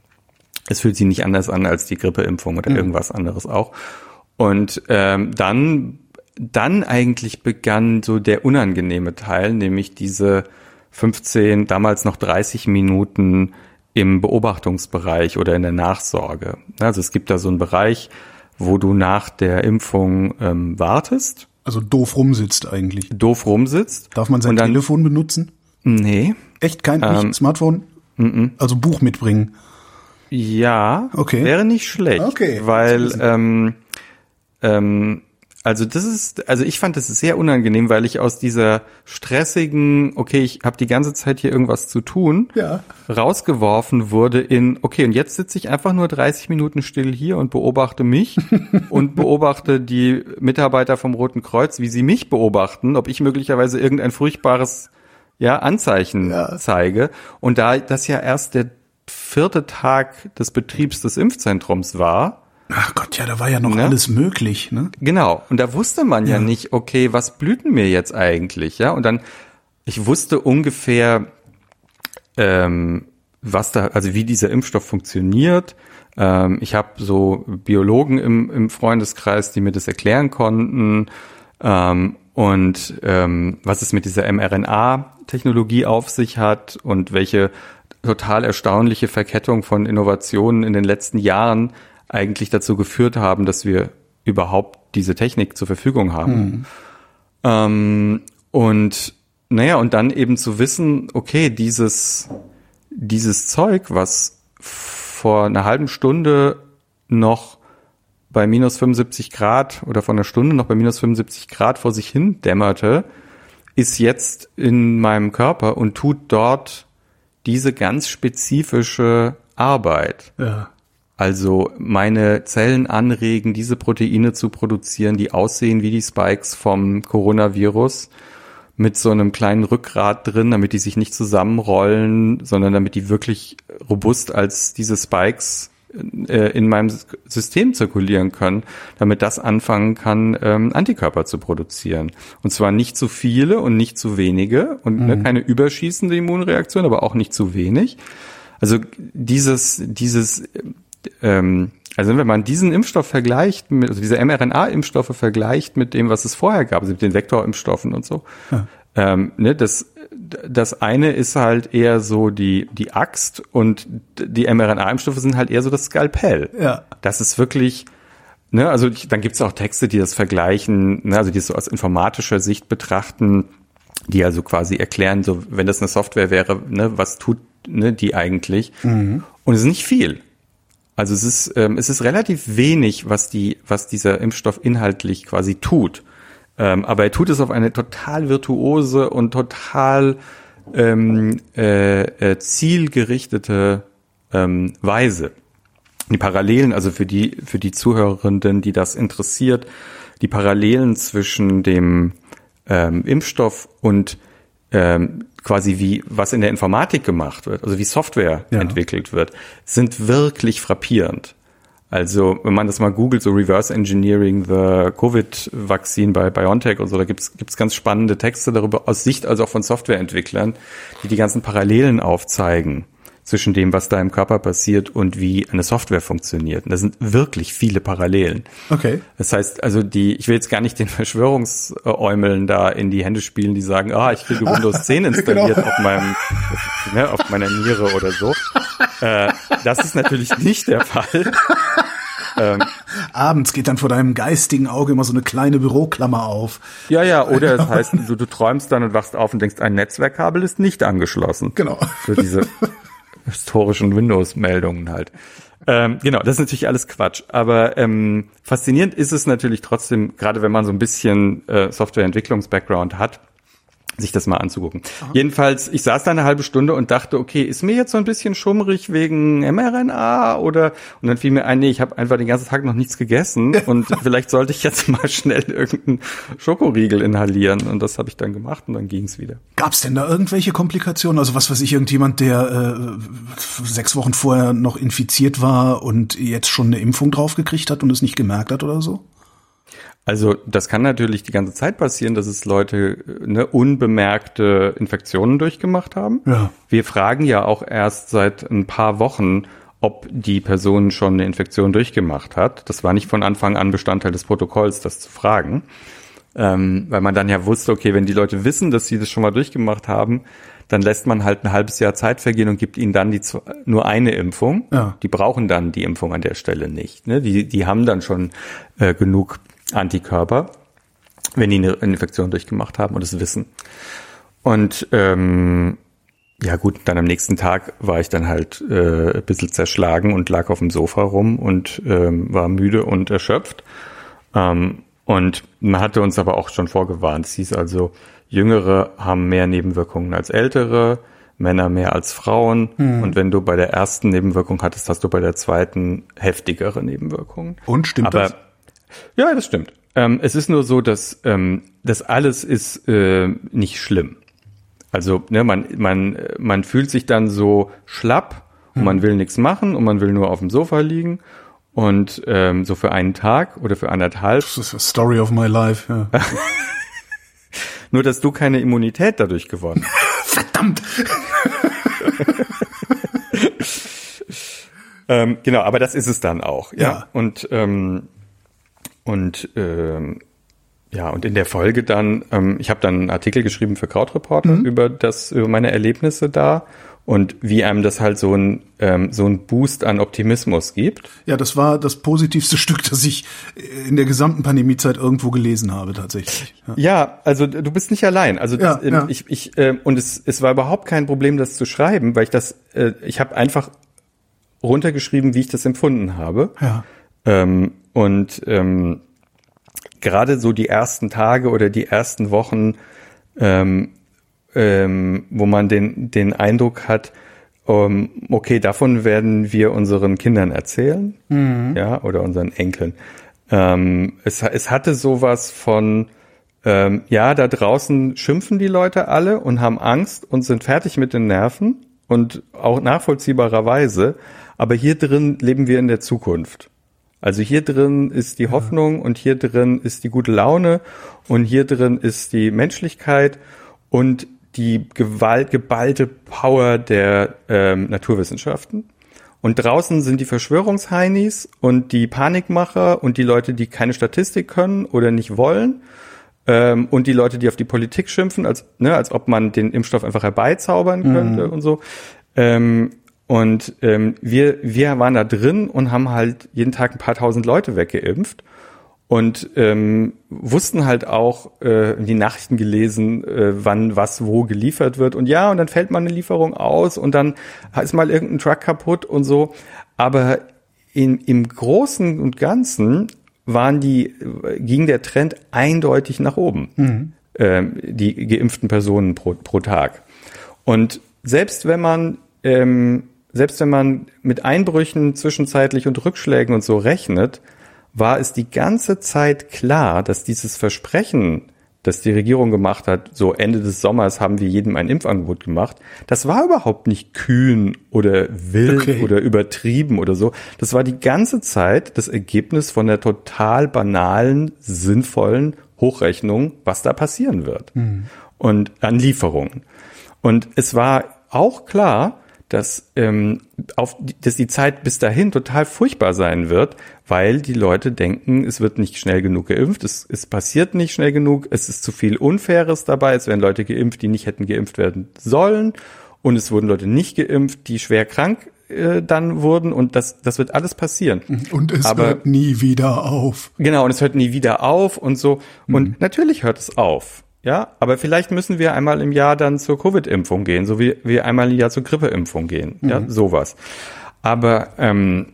Es fühlt sich nicht anders an als die Grippeimpfung oder mhm. irgendwas anderes auch. Und ähm, dann dann eigentlich begann so der unangenehme Teil, nämlich diese fünfzehn, damals noch dreißig Minuten im Beobachtungsbereich oder in der Nachsorge. Also es gibt da so einen Bereich, wo du nach der Impfung ähm, wartest.
Also doof rumsitzt eigentlich.
Doof rumsitzt.
Darf man sein dann, Telefon benutzen?
Nee.
Echt kein
ähm,
Smartphone?
M-m.
Also Buch mitbringen?
Ja,
okay.
Wäre nicht schlecht.
Okay.
Weil, ähm, ähm, also das ist, also ich fand das sehr unangenehm, weil ich aus dieser stressigen, okay, ich habe die ganze Zeit hier irgendwas zu tun,
ja.
rausgeworfen wurde in, okay, und jetzt sitze ich einfach nur dreißig Minuten still hier und beobachte mich und beobachte die Mitarbeiter vom Roten Kreuz, wie sie mich beobachten, ob ich möglicherweise irgendein furchtbares, ja, Anzeichen ja. zeige. Und da das ja erst der vierte Tag des Betriebs des Impfzentrums war,
ach Gott, ja, da war ja noch
ne?
alles möglich, ne?
Genau. Und da wusste man ja. ja nicht, okay, was blüht denn mir jetzt eigentlich, ja? Und dann, ich wusste ungefähr, ähm, was da, also wie dieser Impfstoff funktioniert. Ähm, ich habe so Biologen im, im Freundeskreis, die mir das erklären konnten. Ähm, und ähm, was es mit dieser mRNA-Technologie auf sich hat und welche total erstaunliche Verkettung von Innovationen in den letzten Jahren eigentlich dazu geführt haben, dass wir überhaupt diese Technik zur Verfügung haben. Mhm. Ähm, und naja, und dann eben zu wissen, okay, dieses, dieses Zeug, was vor einer halben Stunde noch bei minus fünfundsiebzig Grad oder vor einer Stunde noch bei minus fünfundsiebzig Grad vor sich hin dämmerte, ist jetzt in meinem Körper und tut dort diese ganz spezifische Arbeit.
Ja.
Also meine Zellen anregen, diese Proteine zu produzieren, die aussehen wie die Spikes vom Coronavirus, mit so einem kleinen Rückgrat drin, damit die sich nicht zusammenrollen, sondern damit die wirklich robust als diese Spikes äh, in meinem System zirkulieren können, damit das anfangen kann, ähm, Antikörper zu produzieren. Und zwar nicht zu viele und nicht zu wenige und mhm. ne, keine überschießende Immunreaktion, aber auch nicht zu wenig. Also dieses, dieses, ähm, also wenn man diesen Impfstoff vergleicht, mit, also diese mRNA-Impfstoffe vergleicht mit dem, was es vorher gab, also mit den Vektorimpfstoffen und so, ja. ähm, ne, das, das eine ist halt eher so die, die Axt und die mRNA-Impfstoffe sind halt eher so das Skalpell.
Ja.
Das ist wirklich, ne, also dann gibt es auch Texte, die das vergleichen, ne, also die es so aus informatischer Sicht betrachten, die also quasi erklären, so wenn das eine Software wäre, ne, was tut ne, die eigentlich? Mhm. Und es ist nicht viel. Also es ist ähm, es ist relativ wenig, was die was dieser Impfstoff inhaltlich quasi tut. Ähm, aber er tut es auf eine total virtuose und total ähm, äh, äh, zielgerichtete ähm, Weise. Die Parallelen, also für die für die Zuhörerinnen, die das interessiert, die Parallelen zwischen dem ähm, Impfstoff und ähm, quasi wie, was in der Informatik gemacht wird, also wie Software ja. entwickelt wird, sind wirklich frappierend. Also, wenn man das mal googelt, so Reverse Engineering the Covid-Vaccine bei BioNTech und so, da gibt's gibt's ganz spannende Texte darüber, aus Sicht also auch von Softwareentwicklern, die die ganzen Parallelen aufzeigen zwischen dem, was da im Körper passiert und wie eine Software funktioniert. Und da sind wirklich viele Parallelen.
Okay.
Das heißt, also die, ich will jetzt gar nicht den Verschwörungsäumeln da in die Hände spielen, die sagen, ah, ich kriege Windows zehn installiert genau. auf meinem, ne, auf meiner Niere oder so. Äh, das ist natürlich nicht der Fall.
ähm, Abends geht dann vor deinem geistigen Auge immer so eine kleine Büroklammer auf.
Ja, ja, oder es heißt, du, du träumst dann und wachst auf und denkst, ein Netzwerkkabel ist nicht angeschlossen.
Genau.
Für diese historischen Windows-Meldungen halt. Ähm, genau, das ist natürlich alles Quatsch. Aber ähm, faszinierend ist es natürlich trotzdem, gerade wenn man so ein bisschen äh, Softwareentwicklungs-Background hat, sich das mal anzugucken. Aha. Jedenfalls, ich saß da eine halbe Stunde und dachte, okay, ist mir jetzt so ein bisschen schummrig wegen mRNA oder, und dann fiel mir ein, nee, ich habe einfach den ganzen Tag noch nichts gegessen und vielleicht sollte ich jetzt mal schnell irgendeinen Schokoriegel inhalieren und das habe ich dann gemacht und dann ging's wieder.
Gab's denn da irgendwelche Komplikationen? Also was weiß ich, irgendjemand, der äh, sechs Wochen vorher noch infiziert war und jetzt schon eine Impfung draufgekriegt hat und es nicht gemerkt hat oder so?
Also das kann natürlich die ganze Zeit passieren, dass es Leute ne, unbemerkte Infektionen durchgemacht haben.
Ja.
Wir fragen ja auch erst seit ein paar Wochen, ob die Person schon eine Infektion durchgemacht hat. Das war nicht von Anfang an Bestandteil des Protokolls, das zu fragen. Ähm, weil man dann ja wusste, okay, wenn die Leute wissen, dass sie das schon mal durchgemacht haben, dann lässt man halt ein halbes Jahr Zeit vergehen und gibt ihnen dann die nur eine Impfung.
Ja.
Die brauchen dann die Impfung an der Stelle nicht. Ne? Die, die haben dann schon äh, genug Antikörper, wenn die eine Infektion durchgemacht haben und es wissen. Und ähm, ja gut, dann am nächsten Tag war ich dann halt äh, ein bisschen zerschlagen und lag auf dem Sofa rum und ähm, war müde und erschöpft. Ähm, und man hatte uns aber auch schon vorgewarnt. Es hieß also, Jüngere haben mehr Nebenwirkungen als Ältere, Männer mehr als Frauen. Hm. Und wenn du bei der ersten Nebenwirkung hattest, hast du bei der zweiten heftigere Nebenwirkungen.
Und stimmt
aber,
das?
Ja, das stimmt. Ähm, es ist nur so, dass ähm, das alles ist äh, nicht schlimm. Also ne, man man man fühlt sich dann so schlapp und hm. man will nichts machen und man will nur auf dem Sofa liegen und ähm, so für einen Tag oder für anderthalb.
Das ist a story of my life. Ja.
Nur, dass du keine Immunität dadurch gewonnen hast.
Verdammt!
ähm, genau, aber das ist es dann auch. Ja,
ja.
Und ähm, Und ähm, ja, und in der Folge dann, ähm, ich habe dann einen Artikel geschrieben für Krautreporter mhm. über das, über meine Erlebnisse da Und wie einem das halt so ein ähm, so ein Boost an Optimismus gibt.
Ja, das war das positivste Stück, das ich in der gesamten Pandemiezeit irgendwo gelesen habe, tatsächlich.
Ja, ja, also du bist nicht allein. Also
ja,
das, ähm,
ja.
ich ich äh, und es es war überhaupt kein Problem, das zu schreiben, weil ich das äh, ich habe einfach runtergeschrieben, wie ich das empfunden habe.
Ja.
Ähm, und ähm, gerade so die ersten Tage oder die ersten Wochen, ähm, ähm, wo man den den Eindruck hat, um, okay, davon werden wir unseren Kindern erzählen, mhm. ja, oder unseren Enkeln. Ähm, es, es hatte sowas von, ähm, ja, da draußen schimpfen die Leute alle und haben Angst und sind fertig mit den Nerven und auch nachvollziehbarerweise, aber hier drin leben wir in der Zukunft. Also hier drin ist die Hoffnung und hier drin ist die gute Laune und hier drin ist die Menschlichkeit und die Gewalt, geballte Power der ähm, Naturwissenschaften. Und draußen sind die Verschwörungsheinis und die Panikmacher und die Leute, die keine Statistik können oder nicht wollen. Ähm, und die Leute, die auf die Politik schimpfen, als, ne, als ob man den Impfstoff einfach herbeizaubern könnte mhm. und so. Ähm, und ähm, wir, wir waren da drin und haben halt jeden Tag ein paar tausend Leute weggeimpft. Und ähm, wussten halt auch, äh, die Nachrichten gelesen, äh, wann was wo geliefert wird. Und ja, und dann fällt mal eine Lieferung aus und dann ist mal irgendein Truck kaputt und so. Aber in, im Großen und Ganzen waren die, ging der Trend eindeutig nach oben, mhm. ähm, die geimpften Personen pro, pro Tag. Und selbst wenn man ähm, selbst wenn man mit Einbrüchen zwischenzeitlich und Rückschlägen und so rechnet, war es die ganze Zeit klar, dass dieses Versprechen, das die Regierung gemacht hat, so Ende des Sommers haben wir jedem ein Impfangebot gemacht, das war überhaupt nicht kühn oder wild okay. oder übertrieben oder so. Das war die ganze Zeit das Ergebnis von der total banalen, sinnvollen Hochrechnung, was da passieren wird. Mhm. Und an Lieferungen. Und es war auch klar, dass, ähm, auf, dass die Zeit bis dahin total furchtbar sein wird, weil die Leute denken, es wird nicht schnell genug geimpft, es, es passiert nicht schnell genug, es ist zu viel Unfaires dabei, es werden Leute geimpft, die nicht hätten geimpft werden sollen und es wurden Leute nicht geimpft, die schwer krank äh, dann wurden und das, das wird alles passieren.
Und es
Aber,
hört nie wieder auf.
Genau, und es hört nie wieder auf und so. Und mhm. natürlich hört es auf. Ja, aber vielleicht müssen wir einmal im Jahr dann zur Covid-Impfung gehen, so wie wir einmal im Jahr zur Grippeimpfung gehen. Mhm. Ja, sowas. Aber ähm,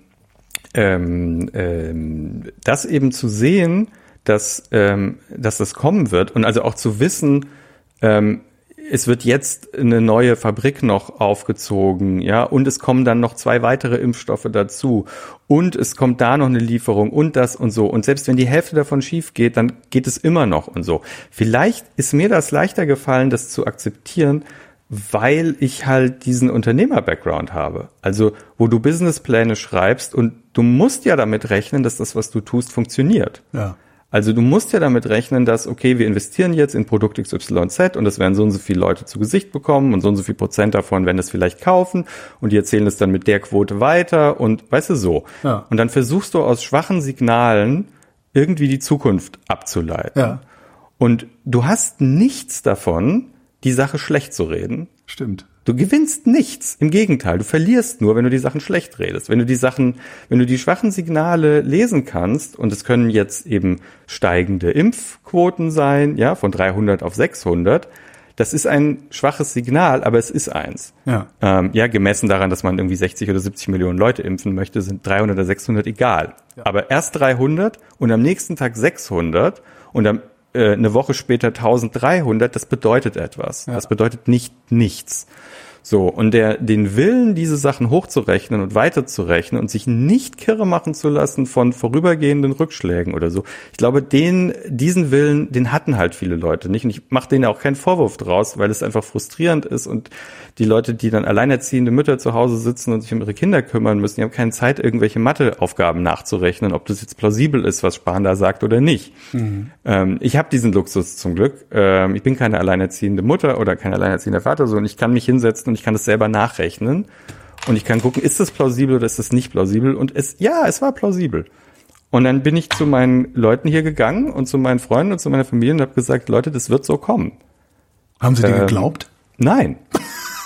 ähm, ähm, das eben zu sehen, dass ähm, dass das kommen wird und also auch zu wissen, ähm, es wird jetzt eine neue Fabrik noch aufgezogen, ja, und es kommen dann noch zwei weitere Impfstoffe dazu und es kommt da noch eine Lieferung und das und so und selbst wenn die Hälfte davon schief geht, dann geht es immer noch und so. Vielleicht ist mir das leichter gefallen, das zu akzeptieren, weil ich halt diesen Unternehmer-Background habe. Also, wo du Businesspläne schreibst und du musst ja damit rechnen, dass das, was du tust, funktioniert.
Ja.
Also du musst ja damit rechnen, dass, okay, wir investieren jetzt in Produkt X Y Z und das werden so und so viele Leute zu Gesicht bekommen und so und so viel Prozent davon werden das vielleicht kaufen und die erzählen es dann mit der Quote weiter und weißt du so. Ja. Und dann versuchst du aus schwachen Signalen irgendwie die Zukunft abzuleiten.
Ja.
Und du hast nichts davon, die Sache schlecht zu reden.
Stimmt.
Du gewinnst nichts. Im Gegenteil, du verlierst nur, wenn du die Sachen schlecht redest. Wenn du die Sachen, wenn du die schwachen Signale lesen kannst, und es können jetzt eben steigende Impfquoten sein, ja, von dreihundert auf sechshundert, das ist ein schwaches Signal, aber es ist eins.
Ja. Ähm,
ja, gemessen daran, dass man irgendwie sechzig oder siebzig Millionen Leute impfen möchte, sind dreihundert oder sechshundert egal. Ja. Aber erst dreihundert und am nächsten Tag sechshundert und am, äh, eine Woche später dreizehnhundert, das bedeutet etwas. Ja. Das bedeutet nicht nichts. So, und der, den Willen, diese Sachen hochzurechnen und weiterzurechnen und sich nicht kirre machen zu lassen von vorübergehenden Rückschlägen oder so. Ich glaube, den, diesen Willen, den hatten halt viele Leute nicht. Und ich mache denen auch keinen Vorwurf draus, weil es einfach frustrierend ist und die Leute, die dann alleinerziehende Mütter zu Hause sitzen und sich um ihre Kinder kümmern müssen, die haben keine Zeit, irgendwelche Matheaufgaben nachzurechnen, ob das jetzt plausibel ist, was Spahn da sagt oder nicht. Mhm. Ähm, ich habe diesen Luxus zum Glück. Ähm, ich bin keine alleinerziehende Mutter oder kein alleinerziehender Vater, so, und ich kann mich hinsetzen und ich kann das selber nachrechnen und ich kann gucken, ist das plausibel oder ist das nicht plausibel, und es, ja, es war plausibel. Und dann bin ich zu meinen Leuten hier gegangen und zu meinen Freunden und zu meiner Familie und habe gesagt, Leute, das wird so kommen.
Haben Sie dir
ähm,
geglaubt?
Nein.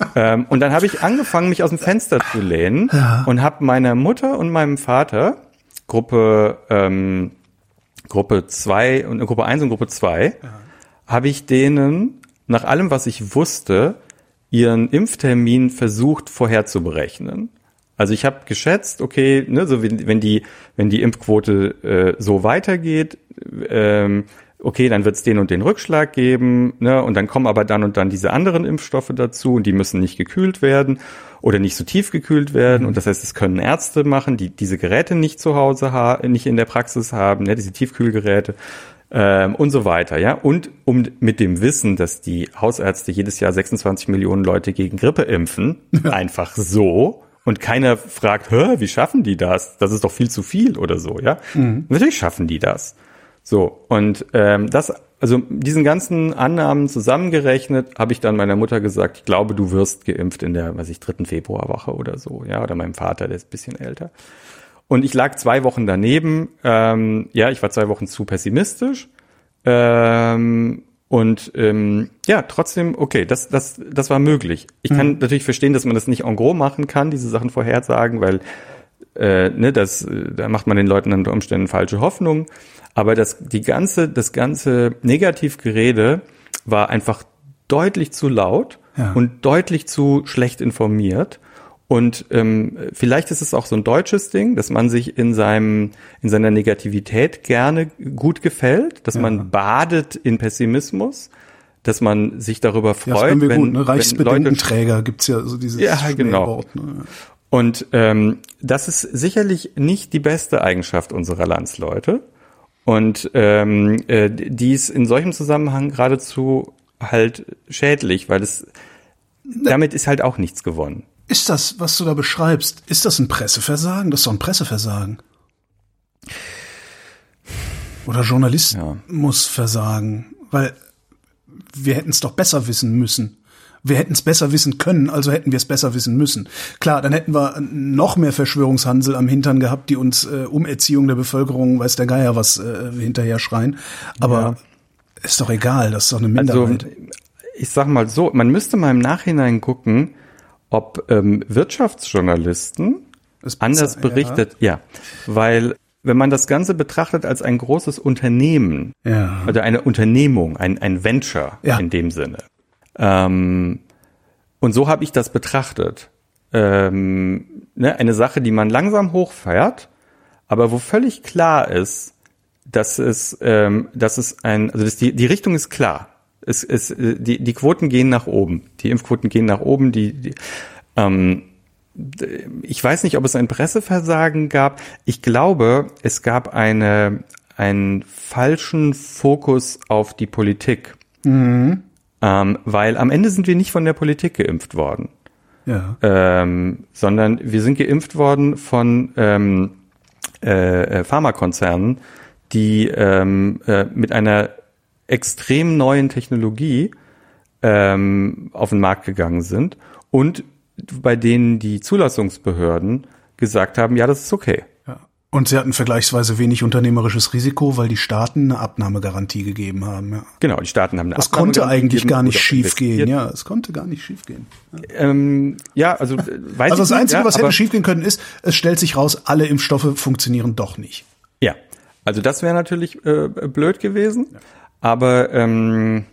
ähm, und dann habe ich angefangen, mich aus dem Fenster zu lehnen
Ja.
und habe meiner Mutter und meinem Vater Gruppe ähm, Gruppe zwei und Gruppe eins und Gruppe zwei ja. habe ich denen nach allem, was ich wusste, ihren Impftermin versucht vorherzuberechnen. Also ich habe geschätzt, okay, ne, so wenn, wenn die wenn die Impfquote äh, so weitergeht, ähm, okay, dann wird es den und den Rückschlag geben, ne, und dann kommen aber dann und dann diese anderen Impfstoffe dazu und die müssen nicht gekühlt werden oder nicht so tief gekühlt werden. Mhm. Und das heißt, es können Ärzte machen, die diese Geräte nicht zu Hause haben, nicht in der Praxis haben, ne, diese Tiefkühlgeräte ähm, und so weiter, ja. Und um mit dem Wissen, dass die Hausärzte jedes Jahr sechsundzwanzig Millionen Leute gegen Grippe impfen, ja. einfach so. Und keiner fragt, hä, wie schaffen die das? Das ist doch viel zu viel oder so, ja. Mhm. Natürlich schaffen die das. So, und ähm, das, also diesen ganzen Annahmen zusammengerechnet, habe ich dann meiner Mutter gesagt, ich glaube, du wirst geimpft in der, weiß ich, dritten Februarwoche oder so, ja, oder meinem Vater, der ist ein bisschen älter. Und ich lag zwei Wochen daneben, ähm, ja, ich war zwei Wochen zu pessimistisch, ähm, und ähm, ja, trotzdem, okay, das das das war möglich. Ich kann mhm. natürlich verstehen, dass man das nicht en gros machen kann, diese Sachen vorhersagen, weil äh, ne, das da macht man den Leuten unter Umständen falsche Hoffnung. Aber das die ganze das ganze Negativgerede war einfach deutlich zu laut ja. und deutlich zu schlecht informiert. Und ähm, vielleicht ist es auch so ein deutsches Ding, dass man sich in seinem in seiner Negativität gerne gut gefällt, dass ja. man badet in Pessimismus, dass man sich darüber freut. Ja, das können wir
wenn, gut, ne? Reichsbedenkenträger Leute, gibt's ja so dieses
ja, genau.
Ne?
Und ähm, das ist sicherlich nicht die beste Eigenschaft unserer Landsleute. Und ähm, äh, die ist in solchem Zusammenhang geradezu halt schädlich, weil es damit ist halt auch nichts gewonnen.
Ist das, was du da beschreibst, ist das ein Presseversagen? Das ist doch ein Presseversagen. Oder Journalismus ja. versagen, weil wir hätten es doch besser wissen müssen. Wir hätten es besser wissen können, also hätten wir es besser wissen müssen. Klar, dann hätten wir noch mehr Verschwörungshansel am Hintern gehabt, die uns äh, um Erziehung der Bevölkerung, weiß der Geier was, äh, hinterher schreien. Aber ja. ist doch egal, das ist doch eine Minderheit.
Also, ich sag mal so, man müsste mal im Nachhinein gucken, ob ähm, Wirtschaftsjournalisten anders berichtet, ja. ja, weil wenn man das Ganze betrachtet als ein großes Unternehmen ja. oder eine Unternehmung, ein, ein Venture ja. in dem Sinne, ähm, und so habe ich das betrachtet, ähm, ne, eine Sache, die man langsam hochfährt, aber wo völlig klar ist, dass es, ähm, dass es ein, also das, die die Richtung ist klar. Es, es, die, die Quoten gehen nach oben. Die Impfquoten gehen nach oben. Die, die, ähm, ich weiß nicht, ob es ein Presseversagen gab. Ich glaube, es gab eine, einen falschen Fokus auf die Politik. Mhm. Ähm, weil am Ende sind wir nicht von der Politik geimpft worden. Ja. Ähm, sondern wir sind geimpft worden von ähm, äh, Pharmakonzernen, die ähm, äh, mit einer extrem neuen Technologie ähm, auf den Markt gegangen sind und bei denen die Zulassungsbehörden gesagt haben, ja, das ist okay.
Ja. Und sie hatten vergleichsweise wenig unternehmerisches Risiko, weil die Staaten eine Abnahmegarantie gegeben haben. Ja.
Genau, die Staaten haben eine
das Abnahmegarantie. Das konnte eigentlich gar nicht schief gehen. Ja, es konnte gar nicht schief gehen.
Ja, ähm, ja also weiß
Also
ich
das Einzige,
nicht,
was
ja,
hätte schief gehen können, ist, es stellt sich raus, alle Impfstoffe funktionieren doch nicht.
Ja, also das wäre natürlich äh, blöd gewesen. Ja. Aber ähm,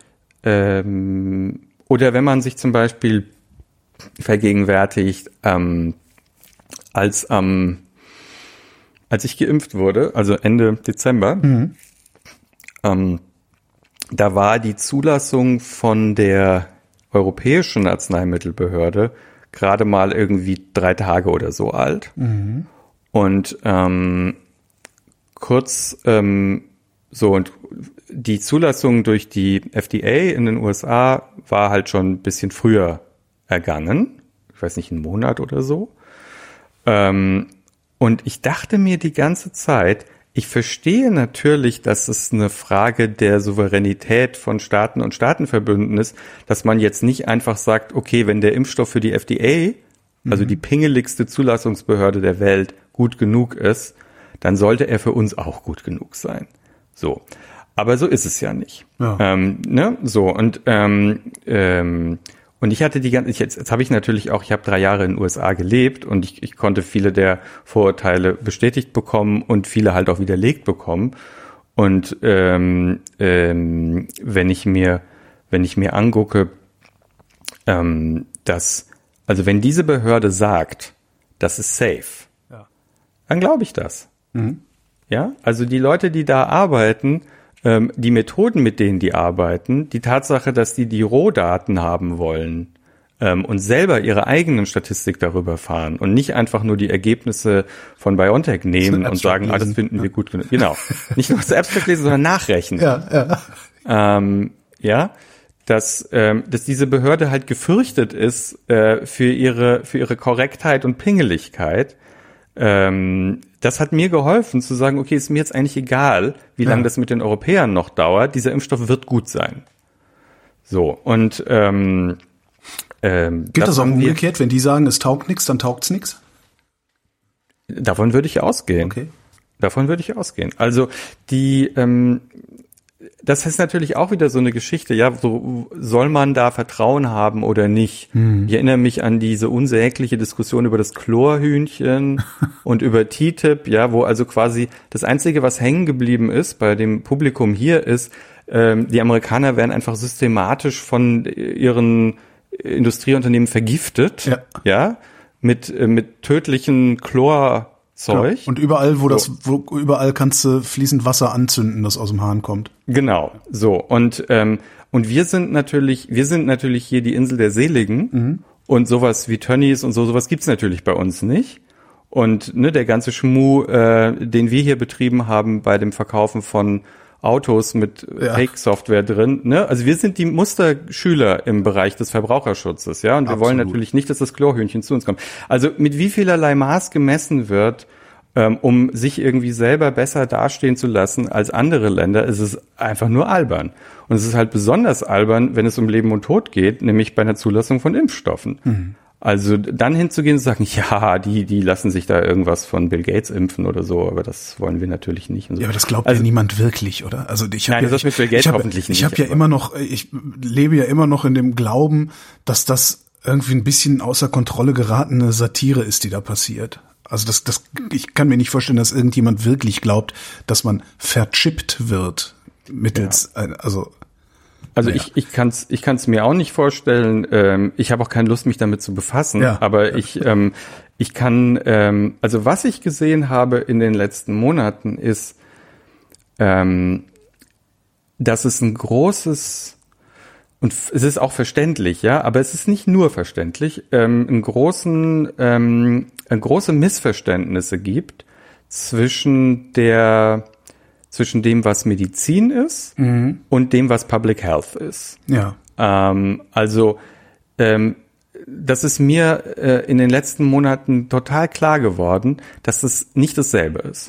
ähm, oder wenn man sich zum Beispiel vergegenwärtigt, ähm, als ähm, als ich geimpft wurde, also Ende Dezember, mhm. ähm, da war die Zulassung von der Europäischen Arzneimittelbehörde gerade mal irgendwie drei Tage oder so alt. Mhm. Und ähm, kurz ähm, so und die Zulassung durch die F D A in den U S A war halt schon ein bisschen früher ergangen. Ich weiß nicht, einen Monat oder so. Ähm, und ich dachte mir die ganze Zeit, ich verstehe natürlich, dass es eine Frage der Souveränität von Staaten und Staatenverbünden ist, dass man jetzt nicht einfach sagt, okay, wenn der Impfstoff für die F D A, mhm. also die pingeligste Zulassungsbehörde der Welt, gut genug ist, dann sollte er für uns auch gut genug sein. So. Aber so ist es ja nicht. Ja. Ähm, ne? So, und ähm, ähm, Und ich hatte die ganze, ich, jetzt, jetzt habe ich natürlich auch, ich habe drei Jahre in den U S A gelebt und ich, ich konnte viele der Vorurteile bestätigt bekommen und viele halt auch widerlegt bekommen. Und ähm, ähm, wenn ich mir, wenn ich mir angucke, ähm, dass, also wenn diese Behörde sagt, das ist safe, ja, dann glaube ich das. Mhm. Ja, also die Leute, die da arbeiten, ähm, die Methoden, mit denen die arbeiten, die Tatsache, dass die die Rohdaten haben wollen ähm, und selber ihre eigenen Statistik darüber fahren und nicht einfach nur die Ergebnisse von BioNTech nehmen und sagen, ah, das finden ja. wir gut genug. Genau. Nicht nur das Abstract lesen, sondern nachrechnen. Ja, ja. Ähm, ja. Dass, ähm, dass diese Behörde halt gefürchtet ist äh, für ihre für ihre Korrektheit und Pingeligkeit. Ähm, das hat mir geholfen zu sagen, okay, ist mir jetzt eigentlich egal, wie ja. lange das mit den Europäern noch dauert. Dieser Impfstoff wird gut sein. So, und ähm, ähm,
Gilt das, das auch umgekehrt, wenn die sagen, es taugt nichts, dann taugt's nichts?
Davon würde ich ausgehen.
Okay.
Davon würde ich ausgehen. Also die ähm, das ist natürlich auch wieder so eine Geschichte, ja, so soll man da Vertrauen haben oder nicht? Hm. Ich erinnere mich an diese unsägliche Diskussion über das Chlorhühnchen und über T T I P, ja, wo also quasi das Einzige, was hängen geblieben ist bei dem Publikum hier ist, ähm, die Amerikaner werden einfach systematisch von ihren Industrieunternehmen vergiftet, ja, ja mit äh, mit tödlichen Chlor Zeug.
Ja, und überall, wo so. das, wo überall kannst du fließend Wasser anzünden, das aus dem Hahn kommt.
Genau, so. Und, ähm, und wir sind natürlich, wir sind natürlich hier die Insel der Seligen mhm. und sowas wie Tönnies und so, sowas gibt's natürlich bei uns nicht. Und, ne, der ganze Schmuh, äh, den wir hier betrieben haben bei dem Verkaufen von Autos mit ja. Fake-Software drin, ne? Also wir sind die Musterschüler im Bereich des Verbraucherschutzes, ja? Und wir Absolut. wollen natürlich nicht, dass das Chlorhühnchen zu uns kommt. Also mit wie vielerlei Maß gemessen wird, ähm, um sich irgendwie selber besser dastehen zu lassen als andere Länder, ist es einfach nur albern. Und es ist halt besonders albern, wenn es um Leben und Tod geht, nämlich bei einer Zulassung von Impfstoffen. Mhm. Also dann hinzugehen und sagen, ja, die die lassen sich da irgendwas von Bill Gates impfen oder so, aber das wollen wir natürlich nicht. Und so.
Ja, aber das glaubt also, ja niemand wirklich, oder? Also ich habe
ja,
das
mit Bill Gates
ich hab,
hoffentlich nicht.
Ich habe ja immer noch, ich lebe ja immer noch in dem Glauben, dass das irgendwie ein bisschen außer Kontrolle geratene Satire ist, die da passiert. Also das, das, ich kann mir nicht vorstellen, dass irgendjemand wirklich glaubt, dass man verchippt wird mittels, ja. also.
Also naja. ich ich kann's ich kann's mir auch nicht vorstellen. Ähm, ich habe auch keine Lust, mich damit zu befassen. Ja. Aber ich ähm, ich kann ähm, also was ich gesehen habe in den letzten Monaten ist, ähm, dass es ein großes und es ist auch verständlich, ja, aber es ist nicht nur verständlich, ähm, einen großen ähm, große Missverständnisse gibt zwischen der zwischen dem, was Medizin ist mhm. und dem, was Public Health ist.
Ja.
Ähm, also ähm, das ist mir äh, in den letzten Monaten total klar geworden, dass es nicht dasselbe ist.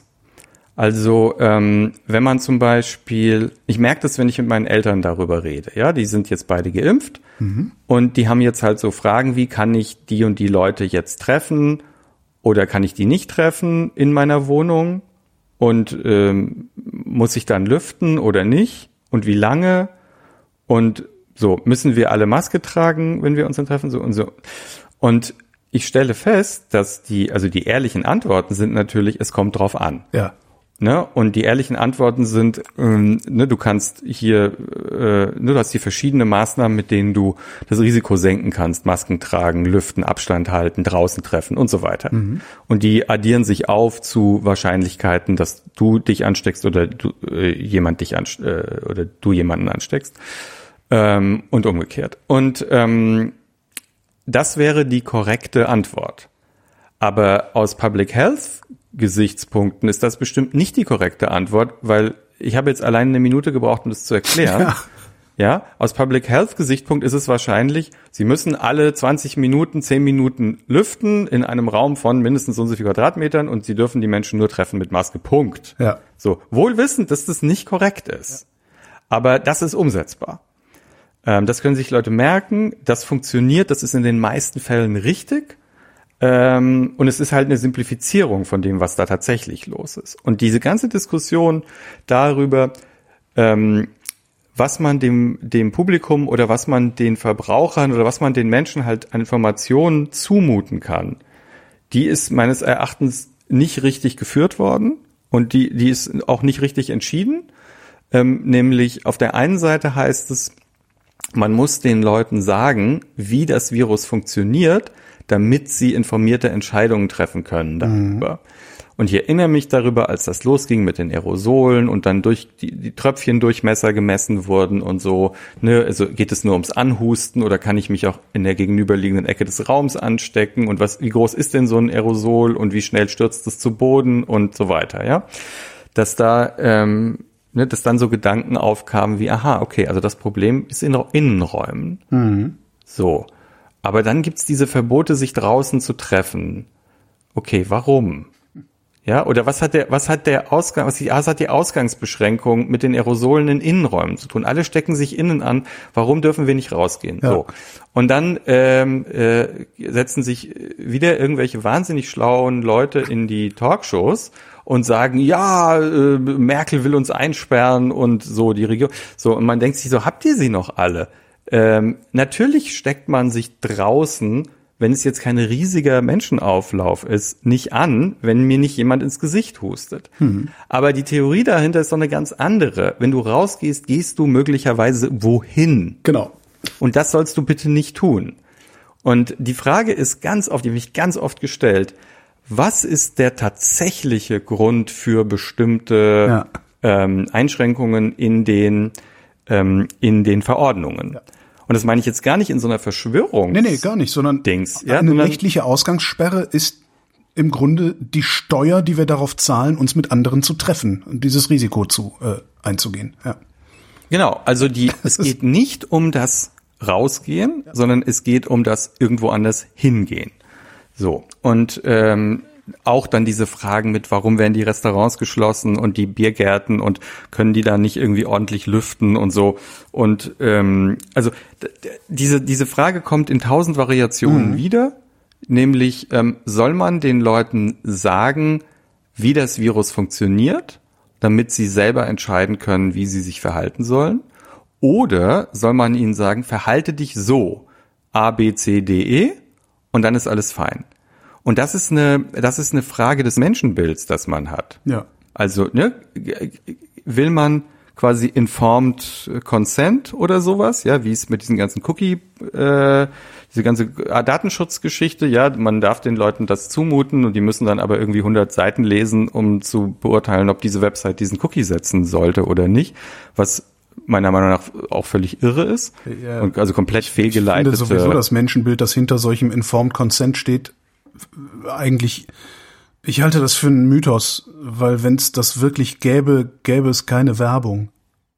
Also ähm, wenn man zum Beispiel, ich merke das, wenn ich mit meinen Eltern darüber rede, ja, die sind jetzt beide geimpft mhm. und die haben jetzt halt so Fragen, wie kann ich die und die Leute jetzt treffen oder kann ich die nicht treffen in meiner Wohnung? Und ähm, muss ich dann lüften oder nicht? Und wie lange? Und so, müssen wir alle Maske tragen, wenn wir uns dann treffen? So und so. Und ich stelle fest, dass die, also die ehrlichen Antworten sind natürlich, es kommt drauf an.
Ja.
Ne? Und die ehrlichen Antworten sind, ähm, ne, du kannst hier, äh, ne, du hast hier verschiedene Maßnahmen, mit denen du das Risiko senken kannst. Masken tragen, lüften, Abstand halten, draußen treffen und so weiter. Mhm. Und die addieren sich auf zu Wahrscheinlichkeiten, dass du dich ansteckst oder du, äh, jemand dich anst- äh, oder du jemanden ansteckst. Ähm, und umgekehrt. Und ähm, das wäre die korrekte Antwort. Aber aus Public Health Gesichtspunkten ist das bestimmt nicht die korrekte Antwort, weil ich habe jetzt allein eine Minute gebraucht, um das zu erklären. Ja, ja, aus Public Health Gesichtspunkt ist es wahrscheinlich, Sie müssen alle zwanzig Minuten, zehn Minuten lüften in einem Raum von mindestens so und so viel Quadratmetern und Sie dürfen die Menschen nur treffen mit Maske, Punkt.
Ja.
So, wohl wissend, dass das nicht korrekt ist. Ja. Aber das ist umsetzbar. Ähm, das können sich Leute merken, das funktioniert, das ist in den meisten Fällen richtig. Ähm, und es ist halt eine Simplifizierung von dem, was da tatsächlich los ist. Und diese ganze Diskussion darüber, ähm, was man dem, dem Publikum oder was man den Verbrauchern oder was man den Menschen halt an Informationen zumuten kann, die ist meines Erachtens nicht richtig geführt worden und die, die ist auch nicht richtig entschieden. Ähm, nämlich auf der einen Seite heißt es, man muss den Leuten sagen, wie das Virus funktioniert, damit sie informierte Entscheidungen treffen können darüber. Mhm. Und ich erinnere mich darüber, als das losging mit den Aerosolen und dann durch die, die Tröpfchendurchmesser gemessen wurden und so, ne, also geht es nur ums Anhusten oder kann ich mich auch in der gegenüberliegenden Ecke des Raums anstecken und was, wie groß ist denn so ein Aerosol und wie schnell stürzt es zu Boden und so weiter, ja. Dass da, ähm, ne, dass dann so Gedanken aufkamen wie, aha, okay, also das Problem ist in Innenräumen. Mhm. So. Aber dann gibt's diese Verbote, sich draußen zu treffen. Okay, warum? Ja, oder was hat der, was hat der Ausgang, was, die, was hat die Ausgangsbeschränkung mit den Aerosolen in Innenräumen zu tun? Alle stecken sich innen an. Warum dürfen wir nicht rausgehen? Ja. So. Und dann ähm, äh, setzen sich wieder irgendwelche wahnsinnig schlauen Leute in die Talkshows und sagen, ja, äh, Merkel will uns einsperren und so die Regierung. So, und man denkt sich so, habt ihr sie noch alle? Ähm, natürlich steckt man sich draußen, wenn es jetzt kein riesiger Menschenauflauf ist, nicht an, wenn mir nicht jemand ins Gesicht hustet. Hm. Aber die Theorie dahinter ist doch eine ganz andere. Wenn du rausgehst, gehst du möglicherweise wohin?
Genau.
Und das sollst du bitte nicht tun. Und die Frage ist ganz oft, die habe ich ganz oft gestellt, was ist der tatsächliche Grund für bestimmte ja. ähm, Einschränkungen in den, ähm, in den Verordnungen? Ja. Und das meine ich jetzt gar nicht in so einer Verschwörung.
Nee, nee, gar nicht, sondern
Dings, ja,
eine
sondern
rechtliche Ausgangssperre ist im Grunde die Steuer, die wir darauf zahlen, uns mit anderen zu treffen und dieses Risiko zu äh, einzugehen. Ja.
Genau, also die es geht nicht um das Rausgehen, ja. sondern es geht um das irgendwo anders hingehen. So, und ähm, auch dann diese Fragen mit, warum werden die Restaurants geschlossen und die Biergärten und können die da nicht irgendwie ordentlich lüften und so. Und ähm, also d- d- diese diese Frage kommt in tausend Variationen mhm. wieder, nämlich ähm, soll man den Leuten sagen, wie das Virus funktioniert, damit sie selber entscheiden können, wie sie sich verhalten sollen? Oder soll man ihnen sagen, verhalte dich so, A, B, C, D, E und dann ist alles fein? Und das ist eine, das ist eine Frage des Menschenbilds, das man hat.
Ja.
Also, ne, will man quasi informed consent oder sowas, ja, wie es mit diesen ganzen Cookie, äh, diese ganze Datenschutzgeschichte, ja, man darf den Leuten das zumuten und die müssen dann aber irgendwie hundert Seiten lesen, um zu beurteilen, ob diese Website diesen Cookie setzen sollte oder nicht, was meiner Meinung nach auch völlig irre ist ja. und also komplett fehlgeleitet.
Ich finde sowieso das Menschenbild, das hinter solchem informed consent steht, eigentlich, ich halte das für einen Mythos, weil wenn es das wirklich gäbe, gäbe es keine Werbung.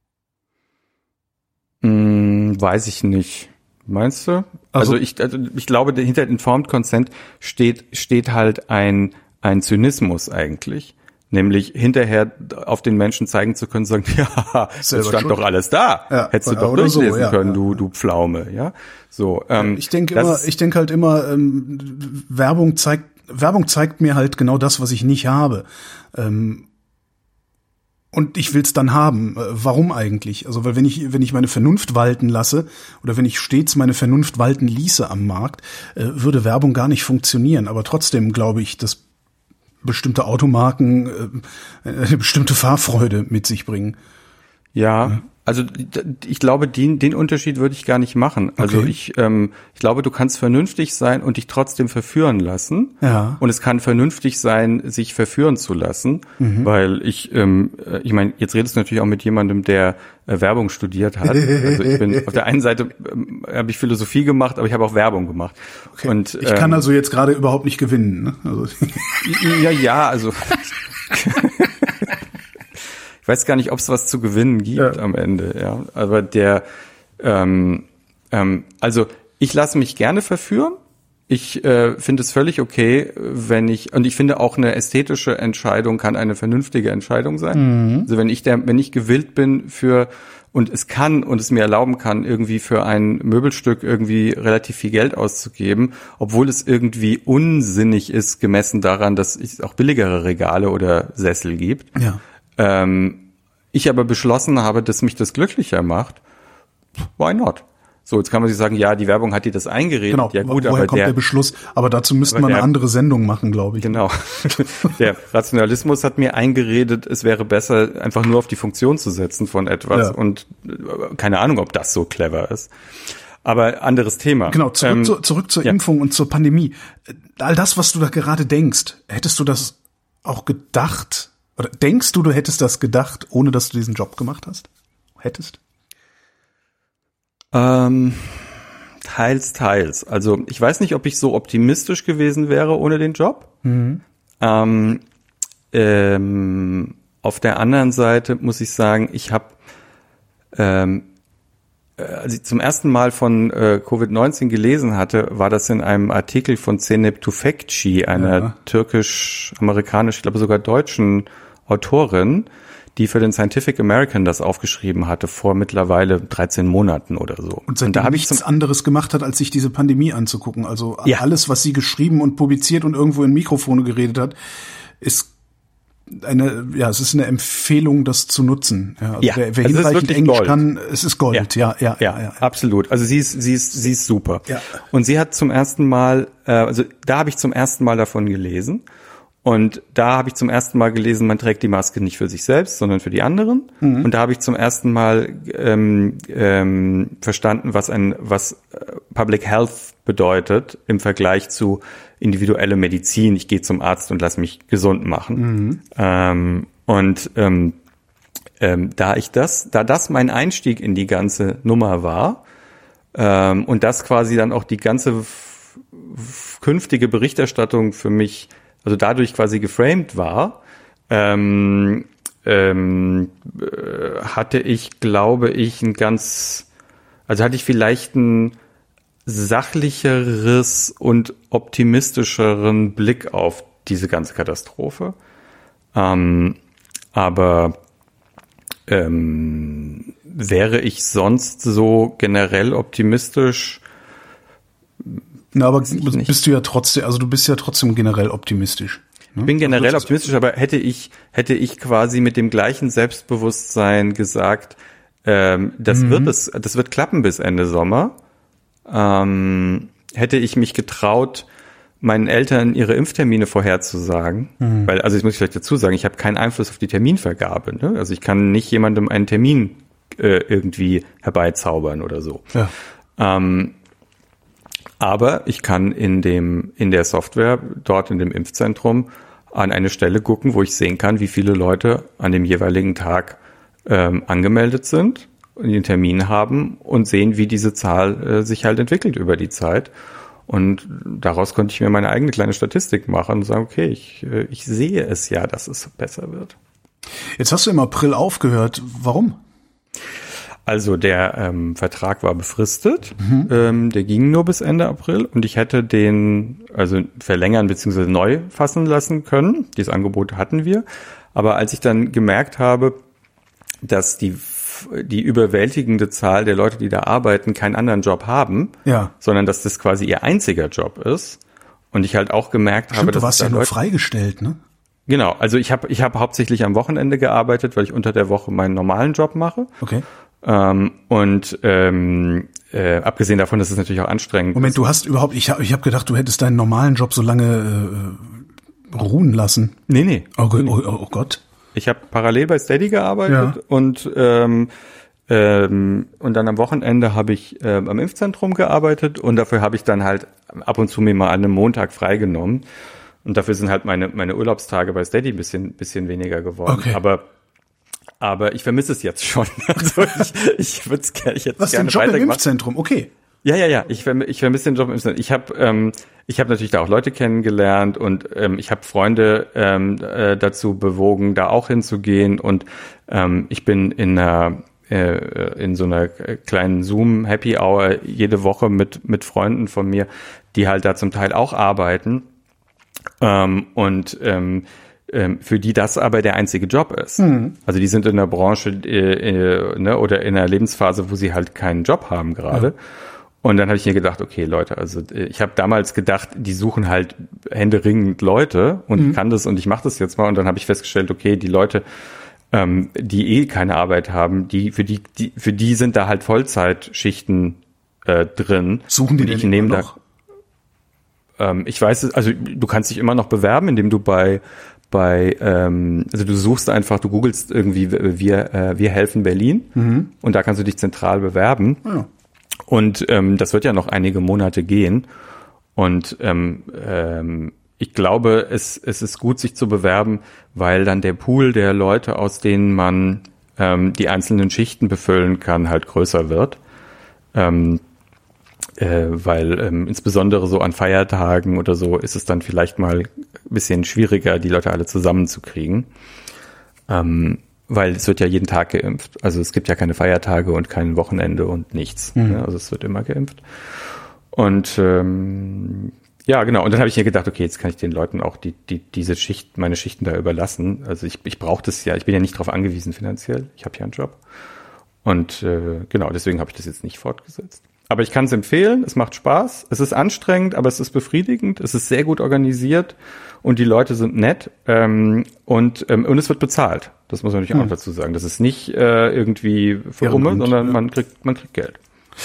Hm, weiß ich nicht. Meinst du? Also, also ich, also ich glaube, hinter Informed Consent steht steht halt ein ein Zynismus eigentlich, nämlich hinterher auf den Menschen zeigen zu können, sagen, ja, es stand schuld. Doch alles da, ja, hättest du doch durchlesen so, ja, können, ja, du du Pflaume, ja. So. Ähm,
ich denke immer, ich denke halt immer, ähm, Werbung zeigt Werbung zeigt mir halt genau das, was ich nicht habe. Ähm, Und ich will's dann haben. Warum eigentlich? Also, weil wenn ich, wenn ich meine Vernunft walten lasse oder wenn ich stets meine Vernunft walten ließe am Markt, äh, würde Werbung gar nicht funktionieren. Aber trotzdem glaube ich, dass bestimmte Automarken äh, eine bestimmte Fahrfreude mit sich bringen.
Ja, ja. Also ich glaube, den, den Unterschied würde ich gar nicht machen. Also okay. ich, ähm, ich glaube, du kannst vernünftig sein und dich trotzdem verführen lassen. Ja. Und es kann vernünftig sein, sich verführen zu lassen, mhm. weil ich, ähm, ich meine, jetzt redest du natürlich auch mit jemandem, der äh, Werbung studiert hat. Also ich bin auf der einen Seite ähm, habe ich Philosophie gemacht, aber ich habe auch Werbung gemacht.
Okay. Und ich ähm, kann also jetzt gerade überhaupt nicht gewinnen. Ne? Also.
ja, ja, also. Ich weiß gar nicht, ob es was zu gewinnen gibt ja. am Ende, ja. Aber der, ähm, ähm, also ich lasse mich gerne verführen. Ich äh, finde es völlig okay, wenn ich, und ich finde auch eine ästhetische Entscheidung kann eine vernünftige Entscheidung sein. Mhm. Also wenn ich der, wenn ich gewillt bin für und es kann und es mir erlauben kann, irgendwie für ein Möbelstück irgendwie relativ viel Geld auszugeben, obwohl es irgendwie unsinnig ist, gemessen daran, dass es auch billigere Regale oder Sessel gibt.
Ja.
Ähm, ich aber beschlossen habe, dass mich das glücklicher macht, why not? So, jetzt kann man sich sagen, ja, die Werbung hat dir das eingeredet.
Genau,
ja gut,
woher
aber
kommt
der,
der Beschluss? Aber dazu müssten wir
der,
eine andere Sendung machen, glaube ich.
Genau. Der Rationalismus hat mir eingeredet, es wäre besser, einfach nur auf die Funktion zu setzen von etwas. Ja. Und keine Ahnung, ob das so clever ist. Aber anderes Thema.
Genau, zurück, ähm, zu, zurück zur ja. Impfung und zur Pandemie. All das, was du da gerade denkst, hättest du das auch gedacht? Oder denkst du, du hättest das gedacht, ohne dass du diesen Job gemacht hast? Hättest?
Ähm, teils, teils. Also ich weiß nicht, ob ich so optimistisch gewesen wäre ohne den Job. Mhm. Ähm, ähm, auf der anderen Seite muss ich sagen, ich habe, ähm, als ich zum ersten Mal von äh, Covid neunzehn gelesen hatte, war das in einem Artikel von Zeynep Tufekci, einer ja. türkisch-amerikanisch, ich glaube sogar deutschen Autorin, die für den Scientific American das aufgeschrieben hatte vor mittlerweile dreizehn Monaten oder so.
Und seitdem
da
nichts anderes gemacht hat, als sich diese Pandemie anzugucken. Also
ja.
alles, was sie geschrieben und publiziert und irgendwo in Mikrofone geredet hat, ist eine, ja, es ist eine Empfehlung, das zu nutzen. Ja, also
ja,
wer, wer
also
hinreichend Englisch
Gold.
kann, es ist Gold. Ja, ja, ja,
ja,
ja, ja.
absolut. Also sie ist, sie ist, sie ist super.
Ja.
Und sie hat zum ersten Mal, äh, also da habe ich zum ersten Mal davon gelesen. Und da habe ich zum ersten Mal gelesen, man trägt die Maske nicht für sich selbst, sondern für die anderen. Mhm. Und da habe ich zum ersten Mal ähm, ähm, verstanden, was ein was Public Health bedeutet im Vergleich zu individuelle Medizin. Ich gehe zum Arzt und lass mich gesund machen. Mhm. Ähm, und ähm, ähm, da ich das, da das mein Einstieg in die ganze Nummer war ähm, und das quasi dann auch die ganze f- f- künftige Berichterstattung für mich, also dadurch quasi geframed war, ähm, ähm, äh, hatte ich, glaube ich, ein ganz, also hatte ich vielleicht ein sachlicheres und optimistischeren Blick auf diese ganze Katastrophe. Ähm, aber ähm, wäre ich sonst so generell optimistisch?
Na, aber bist du ja trotzdem, also du bist ja trotzdem generell optimistisch. Ne?
Ich bin generell optimistisch, aber hätte ich, hätte ich quasi mit dem gleichen Selbstbewusstsein gesagt, ähm, das mhm. wird es, das wird klappen bis Ende Sommer, ähm, hätte ich mich getraut, meinen Eltern ihre Impftermine vorherzusagen, mhm. weil, also ich muss vielleicht dazu sagen, ich habe keinen Einfluss auf die Terminvergabe, ne? Also ich kann nicht jemandem einen Termin äh, irgendwie herbeizaubern oder so.
Ja.
Ähm, Aber ich kann in dem, in der Software, dort in dem Impfzentrum, an eine Stelle gucken, wo ich sehen kann, wie viele Leute an dem jeweiligen Tag ähm, angemeldet sind, den Termin haben und sehen, wie diese Zahl äh, sich halt entwickelt über die Zeit. Und daraus konnte ich mir meine eigene kleine Statistik machen und sagen, okay, ich, äh, ich sehe es ja, dass es besser wird.
Jetzt hast du im April aufgehört. Warum?
Also der ähm, Vertrag war befristet, mhm. ähm, der ging nur bis Ende April und ich hätte den also verlängern bzw. neu fassen lassen können. Dieses Angebot hatten wir. Aber als ich dann gemerkt habe, dass die die überwältigende Zahl der Leute, die da arbeiten, keinen anderen Job haben,
ja.
sondern dass das quasi ihr einziger Job ist und ich halt auch gemerkt
Stimmt,
habe, dass
du warst
da
ja nur
Leute,
freigestellt, ne?
Genau, also ich habe ich habe hauptsächlich am Wochenende gearbeitet, weil ich unter der Woche meinen normalen Job mache.
Okay.
Ähm, und ähm, äh, abgesehen davon, dass es natürlich auch anstrengend
Moment,
ist.
du hast überhaupt, ich habe ich hab gedacht, du hättest deinen normalen Job so lange äh, ruhen lassen.
Nee, nee.
Oh, oh, oh Gott.
Ich habe parallel bei Steady gearbeitet
Ja.
und ähm, ähm, und dann am Wochenende habe ich äh, am Impfzentrum gearbeitet und dafür habe ich dann halt ab und zu mir mal an einem Montag freigenommen und dafür sind halt meine meine Urlaubstage bei Steady ein bisschen bisschen weniger geworden.
Okay.
Aber aber ich vermisse es jetzt schon. Also ich ich würde es ich jetzt
Was,
gerne
den Job im
weitermachen.
Impfzentrum? Okay.
Ja, ja, ja. Ich vermisse ich vermisse den Job im Impfzentrum. Ich habe ähm, ich habe natürlich da auch Leute kennengelernt und ähm, ich habe Freunde ähm, äh, dazu bewogen, da auch hinzugehen und ähm, ich bin in einer äh, in so einer kleinen Zoom Happy Hour jede Woche mit mit Freunden von mir, die halt da zum Teil auch arbeiten ähm, und ähm, für die das aber der einzige Job ist. Mhm. Also die sind in der Branche äh, äh, ne, oder in einer Lebensphase, wo sie halt keinen Job haben gerade. Ja. Und dann habe ich mir gedacht, okay, Leute, also ich habe damals gedacht, die suchen halt händeringend Leute und mhm. ich kann das und ich mache das jetzt mal. Und dann habe ich festgestellt, okay, die Leute ähm, die eh keine Arbeit haben, die für die, die für die sind da halt Vollzeitschichten äh, drin.
Suchen die
und
denn
ich
immer
nehme
noch?
Da, ähm, ich weiß es, also du kannst dich immer noch bewerben, indem du bei bei ähm, also du suchst einfach, du googelst irgendwie wir äh, wir helfen Berlin mhm. und da kannst du dich zentral bewerben. Ja. Und ähm, das wird ja noch einige Monate gehen. Und ähm, ähm, ich glaube, es, es ist gut, sich zu bewerben, weil dann der Pool der Leute, aus denen man ähm, die einzelnen Schichten befüllen kann, halt größer wird. Ähm, äh, weil ähm, insbesondere so an Feiertagen oder so ist es dann vielleicht mal ein bisschen schwieriger, die Leute alle zusammenzukriegen. Ähm, weil es wird ja jeden Tag geimpft. Also es gibt ja keine Feiertage und kein Wochenende und nichts. Mhm. Ne? Also es wird immer geimpft. Und ähm, ja, genau. Und dann habe ich mir gedacht, okay, jetzt kann ich den Leuten auch die, die, diese Schicht, meine Schichten da überlassen. Also ich, ich brauche das ja, ich bin ja nicht darauf angewiesen finanziell. Ich habe ja einen Job. Und äh, genau, deswegen habe ich das jetzt nicht fortgesetzt. Aber ich kann es empfehlen, es macht Spaß, es ist anstrengend, aber es ist befriedigend, es ist sehr gut organisiert und die Leute sind nett ähm, und ähm, und es wird bezahlt. Das muss man natürlich hm. auch dazu sagen. Das ist nicht äh, irgendwie für Umme, sondern ja. man kriegt man kriegt Geld.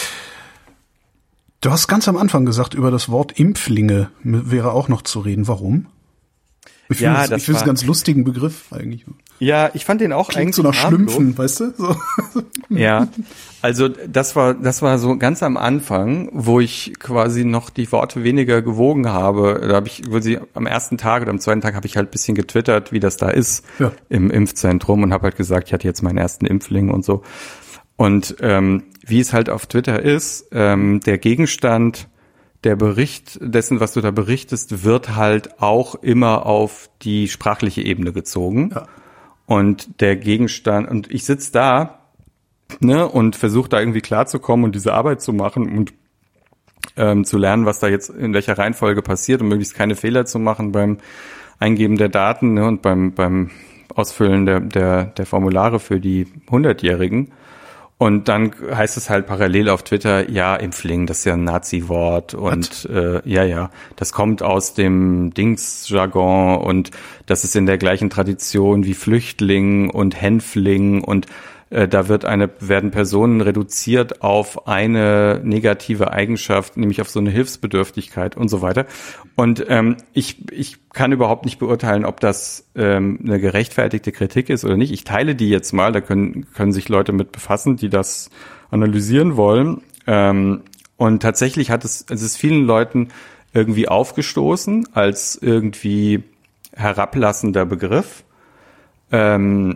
Du hast ganz am Anfang gesagt, über das Wort Impflinge wäre auch noch zu reden. Warum? Ich finde
ja,
es ich einen ganz lustigen Begriff eigentlich.
Ja, ich fand den auch
Klingt
eigentlich
so nach Schlümpfen, weißt du? So.
Ja, also das war das war so ganz am Anfang, wo ich quasi noch die Worte weniger gewogen habe. Da habe ich quasi am ersten Tag oder am zweiten Tag habe ich halt ein bisschen getwittert, wie das da ist ja. im Impfzentrum und habe halt gesagt, ich hatte jetzt meinen ersten Impfling und so. Und ähm, wie es halt auf Twitter ist, ähm, der Gegenstand, der Bericht dessen, was du da berichtest, wird halt auch immer auf die sprachliche Ebene gezogen. Ja. Und der Gegenstand, und ich sitze da, ne, und versuche da irgendwie klarzukommen und diese Arbeit zu machen und ähm, zu lernen, was da jetzt in welcher Reihenfolge passiert und möglichst keine Fehler zu machen beim Eingeben der Daten, ne, und beim beim Ausfüllen der der der Formulare für die Hundertjährigen. Und dann heißt es halt parallel auf Twitter, ja, Impfling, das ist ja ein Nazi-Wort und äh, ja, ja, das kommt aus dem Dings-Jargon und das ist in der gleichen Tradition wie Flüchtling und Hänfling und äh, da wird eine werden Personen reduziert auf eine negative Eigenschaft, nämlich auf so eine Hilfsbedürftigkeit und so weiter. Und ähm, ich ich kann überhaupt nicht beurteilen, ob das ähm, eine gerechtfertigte Kritik ist oder nicht. Ich teile die jetzt mal, da können können sich Leute mit befassen, die das analysieren wollen. Ähm, und tatsächlich hat es es ist vielen Leuten irgendwie aufgestoßen als irgendwie herablassender Begriff. Ähm,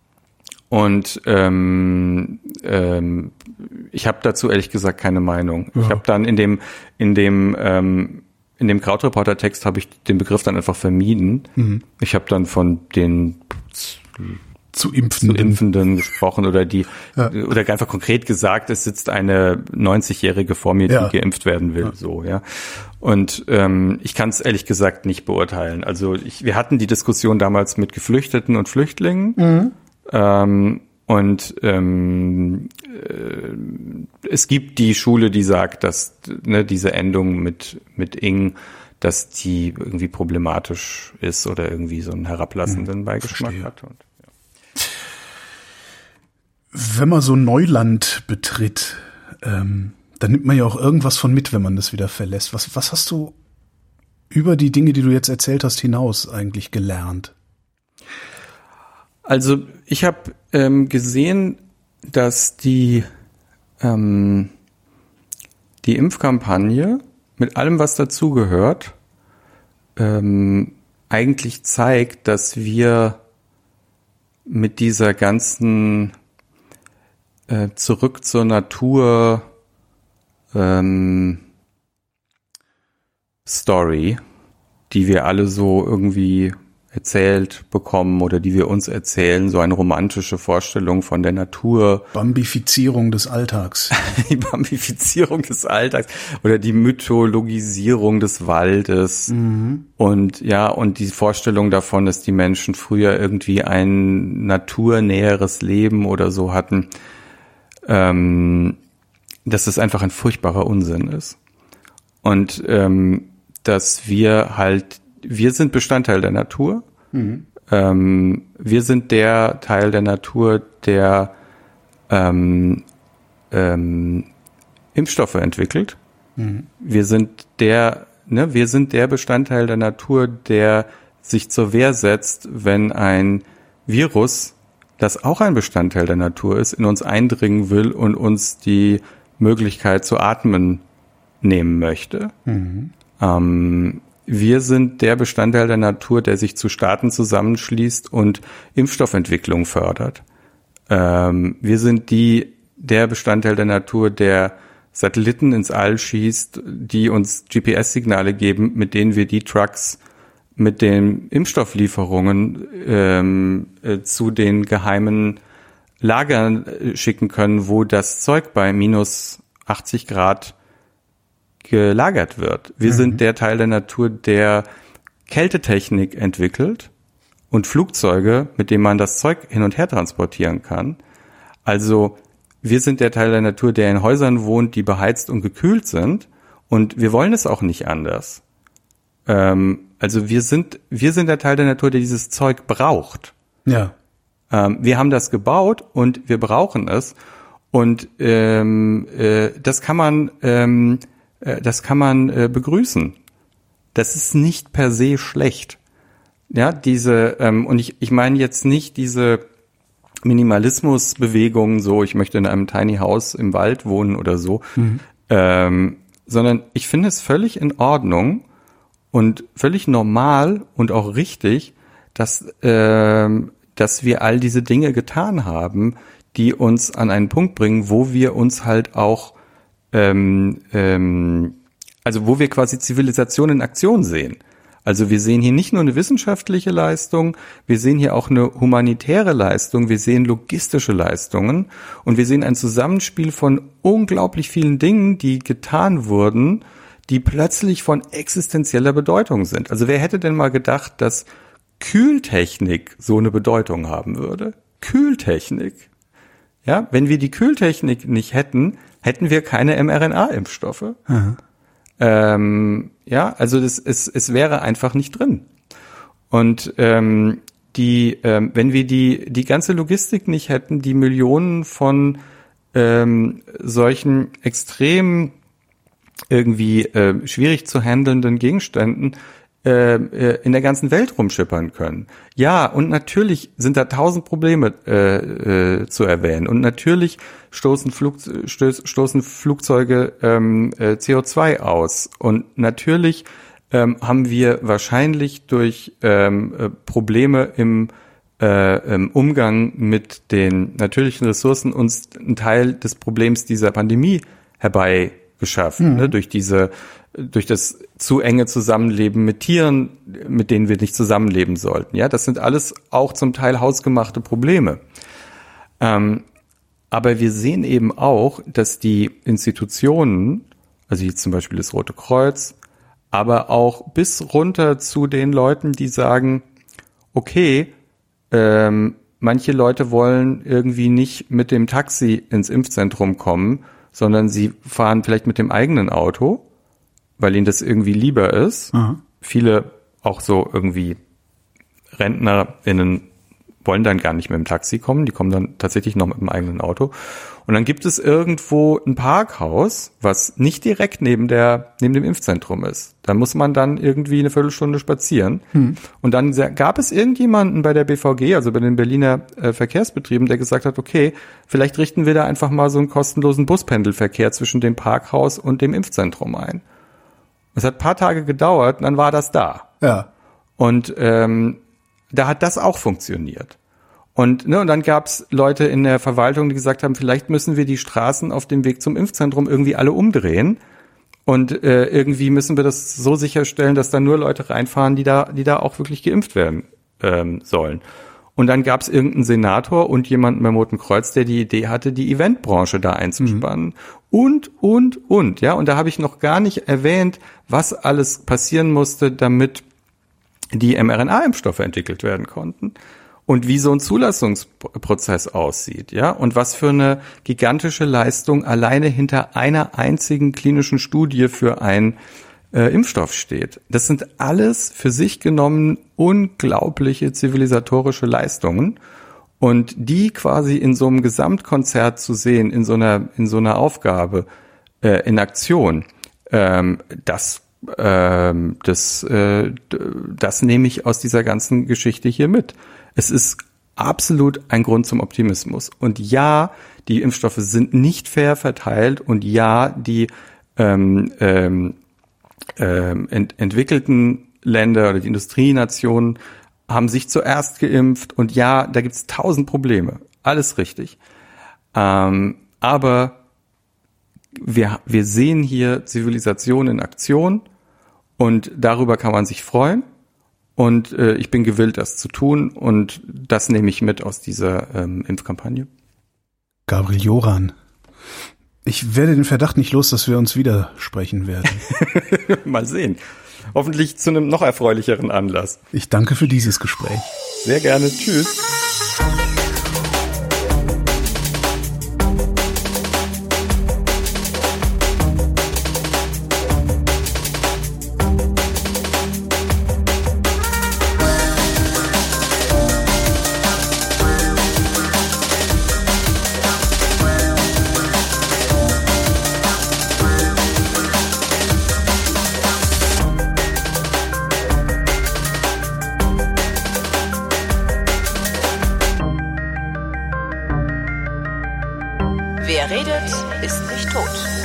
Und ähm, ähm, ich habe dazu ehrlich gesagt keine Meinung. Ja. Ich habe dann in dem in dem ähm, in dem Krautreporter-Text habe ich den Begriff dann einfach vermieden. Mhm. Ich habe dann von den
zu Impfenden.
zu Impfenden gesprochen oder die ja. oder einfach konkret gesagt, es sitzt eine neunzigjährige vor mir, die ja. geimpft werden will. Ja. So, ja. Und ähm, ich kann es ehrlich gesagt nicht beurteilen. Also ich, wir hatten die Diskussion damals mit Geflüchteten und Flüchtlingen. Mhm. Ähm, und ähm, äh, es gibt die Schule, die sagt, dass ne, diese Endung mit mit ing, dass die irgendwie problematisch ist oder irgendwie so einen herablassenden hm, Beigeschmack verstehe. Hat. Und, ja.
Wenn man so Neuland betritt, ähm, dann nimmt man ja auch irgendwas von mit, wenn man das wieder verlässt. Was was hast du über die Dinge, die du jetzt erzählt hast, hinaus eigentlich gelernt?
Also ich habe ähm, gesehen, dass die ähm, die Impfkampagne mit allem, was dazugehört, ähm, eigentlich zeigt, dass wir mit dieser ganzen äh, zurück zur Natur ähm, Story, die wir alle so irgendwie erzählt bekommen oder die wir uns erzählen, so eine romantische Vorstellung von der Natur.
Bambifizierung des Alltags.
Die Bambifizierung des Alltags oder die Mythologisierung des Waldes. Mhm. Und ja, und die Vorstellung davon, dass die Menschen früher irgendwie ein naturnäheres Leben oder so hatten, ähm, dass es einfach ein furchtbarer Unsinn ist. Und ähm, dass wir halt Wir sind Bestandteil der Natur. Mhm. ähm, wir sind der Teil der Natur, der ähm, ähm, Impfstoffe entwickelt. Mhm. Wir sind der, ne, wir sind der Bestandteil der Natur, der sich zur Wehr setzt, wenn ein Virus, das auch ein Bestandteil der Natur ist, in uns eindringen will und uns die Möglichkeit zu atmen nehmen möchte. Mhm. Ähm, wir sind der Bestandteil der Natur, der sich zu Staaten zusammenschließt und Impfstoffentwicklung fördert. Ähm, wir sind die, der Bestandteil der Natur, der Satelliten ins All schießt, die uns G P S-Signale geben, mit denen wir die Trucks mit den Impfstofflieferungen ähm, äh, zu den geheimen Lagern äh, schicken können, wo das Zeug bei minus achtzig Grad gelagert wird. Wir mhm. sind der Teil der Natur, der Kältetechnik entwickelt und Flugzeuge, mit denen man das Zeug hin und her transportieren kann. Also wir sind der Teil der Natur, der in Häusern wohnt, die beheizt und gekühlt sind. Und wir wollen es auch nicht anders. Ähm, also wir sind, wir sind der Teil der Natur, der dieses Zeug braucht.
Ja.
Ähm, wir haben das gebaut und wir brauchen es. Und ähm, äh, das kann man, ähm, äh, das kann man äh, begrüßen. Das ist nicht per se schlecht. Ja, diese ähm, und ich, ich meine jetzt nicht diese Minimalismusbewegungen, so ich möchte in einem Tiny House im Wald wohnen oder so, mhm. ähm, sondern ich finde es völlig in Ordnung und völlig normal und auch richtig, dass ähm, dass wir all diese Dinge getan haben, die uns an einen Punkt bringen, wo wir uns halt auch ähm, ähm, also wo wir quasi Zivilisation in Aktion sehen. Also wir sehen hier nicht nur eine wissenschaftliche Leistung, wir sehen hier auch eine humanitäre Leistung, wir sehen logistische Leistungen und wir sehen ein Zusammenspiel von unglaublich vielen Dingen, die getan wurden, die plötzlich von existenzieller Bedeutung sind. Also wer hätte denn mal gedacht, dass Kühltechnik so eine Bedeutung haben würde? Kühltechnik. Ja, wenn wir die Kühltechnik nicht hätten, hätten wir keine mRNA-Impfstoffe. Mhm. Ähm, ja, also das, es, es wäre einfach nicht drin. Und ähm, die, ähm, wenn wir die die ganze Logistik nicht hätten, die Millionen von ähm, solchen extrem irgendwie äh, schwierig zu handelnden Gegenständen äh, äh, in der ganzen Welt rumschippern können. Ja, und natürlich sind da tausend Probleme äh, äh, zu erwähnen. Und natürlich stoßen, Flug, stöß, stoßen Flugzeuge ähm, äh, C O zwei aus. Und natürlich ähm, haben wir wahrscheinlich durch ähm, äh, Probleme im, äh, im Umgang mit den natürlichen Ressourcen uns einen Teil des Problems dieser Pandemie herbeigeschafft, mhm. ne, durch diese durch das zu enge Zusammenleben mit Tieren, mit denen wir nicht zusammenleben sollten. Ja, das sind alles auch zum Teil hausgemachte Probleme. Ähm, aber wir sehen eben auch, dass die Institutionen, also jetzt zum Beispiel das Rote Kreuz, aber auch bis runter zu den Leuten, die sagen, okay, ähm, manche Leute wollen irgendwie nicht mit dem Taxi ins Impfzentrum kommen, sondern sie fahren vielleicht mit dem eigenen Auto, weil ihnen das irgendwie lieber ist. Aha. Viele auch so irgendwie RentnerInnen wollen dann gar nicht mit dem Taxi kommen, die kommen dann tatsächlich noch mit dem eigenen Auto. Und dann gibt es irgendwo ein Parkhaus, was nicht direkt neben der neben dem Impfzentrum ist. Da muss man dann irgendwie eine Viertelstunde spazieren. Hm. Und dann gab es irgendjemanden bei der B V G, also bei den Berliner äh, Verkehrsbetrieben, der gesagt hat, okay, vielleicht richten wir da einfach mal so einen kostenlosen Buspendelverkehr zwischen dem Parkhaus und dem Impfzentrum ein. Es hat ein paar Tage gedauert und dann war das da.
Ja.
Und ähm, da hat das auch funktioniert. Und, ne, und dann gab's Leute in der Verwaltung, die gesagt haben, vielleicht müssen wir die Straßen auf dem Weg zum Impfzentrum irgendwie alle umdrehen. Und äh, irgendwie müssen wir das so sicherstellen, dass da nur Leute reinfahren, die da, die da auch wirklich geimpft werden ähm, sollen. Und dann gab's irgendeinen Senator und jemanden beim Roten Kreuz, der die Idee hatte, die Eventbranche da einzuspannen. Mhm. Und, und, und. Ja, und da habe ich noch gar nicht erwähnt, was alles passieren musste, damit die mRNA-Impfstoffe entwickelt werden konnten. Und wie so ein Zulassungsprozess aussieht, ja, und was für eine gigantische Leistung alleine hinter einer einzigen klinischen Studie für ein äh, Impfstoff steht. Das sind alles für sich genommen unglaubliche zivilisatorische Leistungen. Und die quasi in so einem Gesamtkonzert zu sehen, in so einer, in so einer Aufgabe, äh, in Aktion, ähm, das, ähm, das, äh, das nehme ich aus dieser ganzen Geschichte hier mit. Es ist absolut ein Grund zum Optimismus. Und ja, die Impfstoffe sind nicht fair verteilt und ja, die ähm, ähm, ähm, ent- entwickelten Länder oder die Industrienationen haben sich zuerst geimpft und ja, da gibt's tausend Probleme. Alles richtig. Ähm, aber wir, wir sehen hier Zivilisation in Aktion und darüber kann man sich freuen. Und äh, ich bin gewillt, das zu tun und das nehme ich mit aus dieser ähm, Impfkampagne.
Gabriel Joran, ich werde den Verdacht nicht los, dass wir uns wieder sprechen werden.
Mal sehen. Hoffentlich zu einem noch erfreulicheren Anlass.
Ich danke für dieses Gespräch.
Sehr gerne. Tschüss.
Wer redet, ist nicht tot.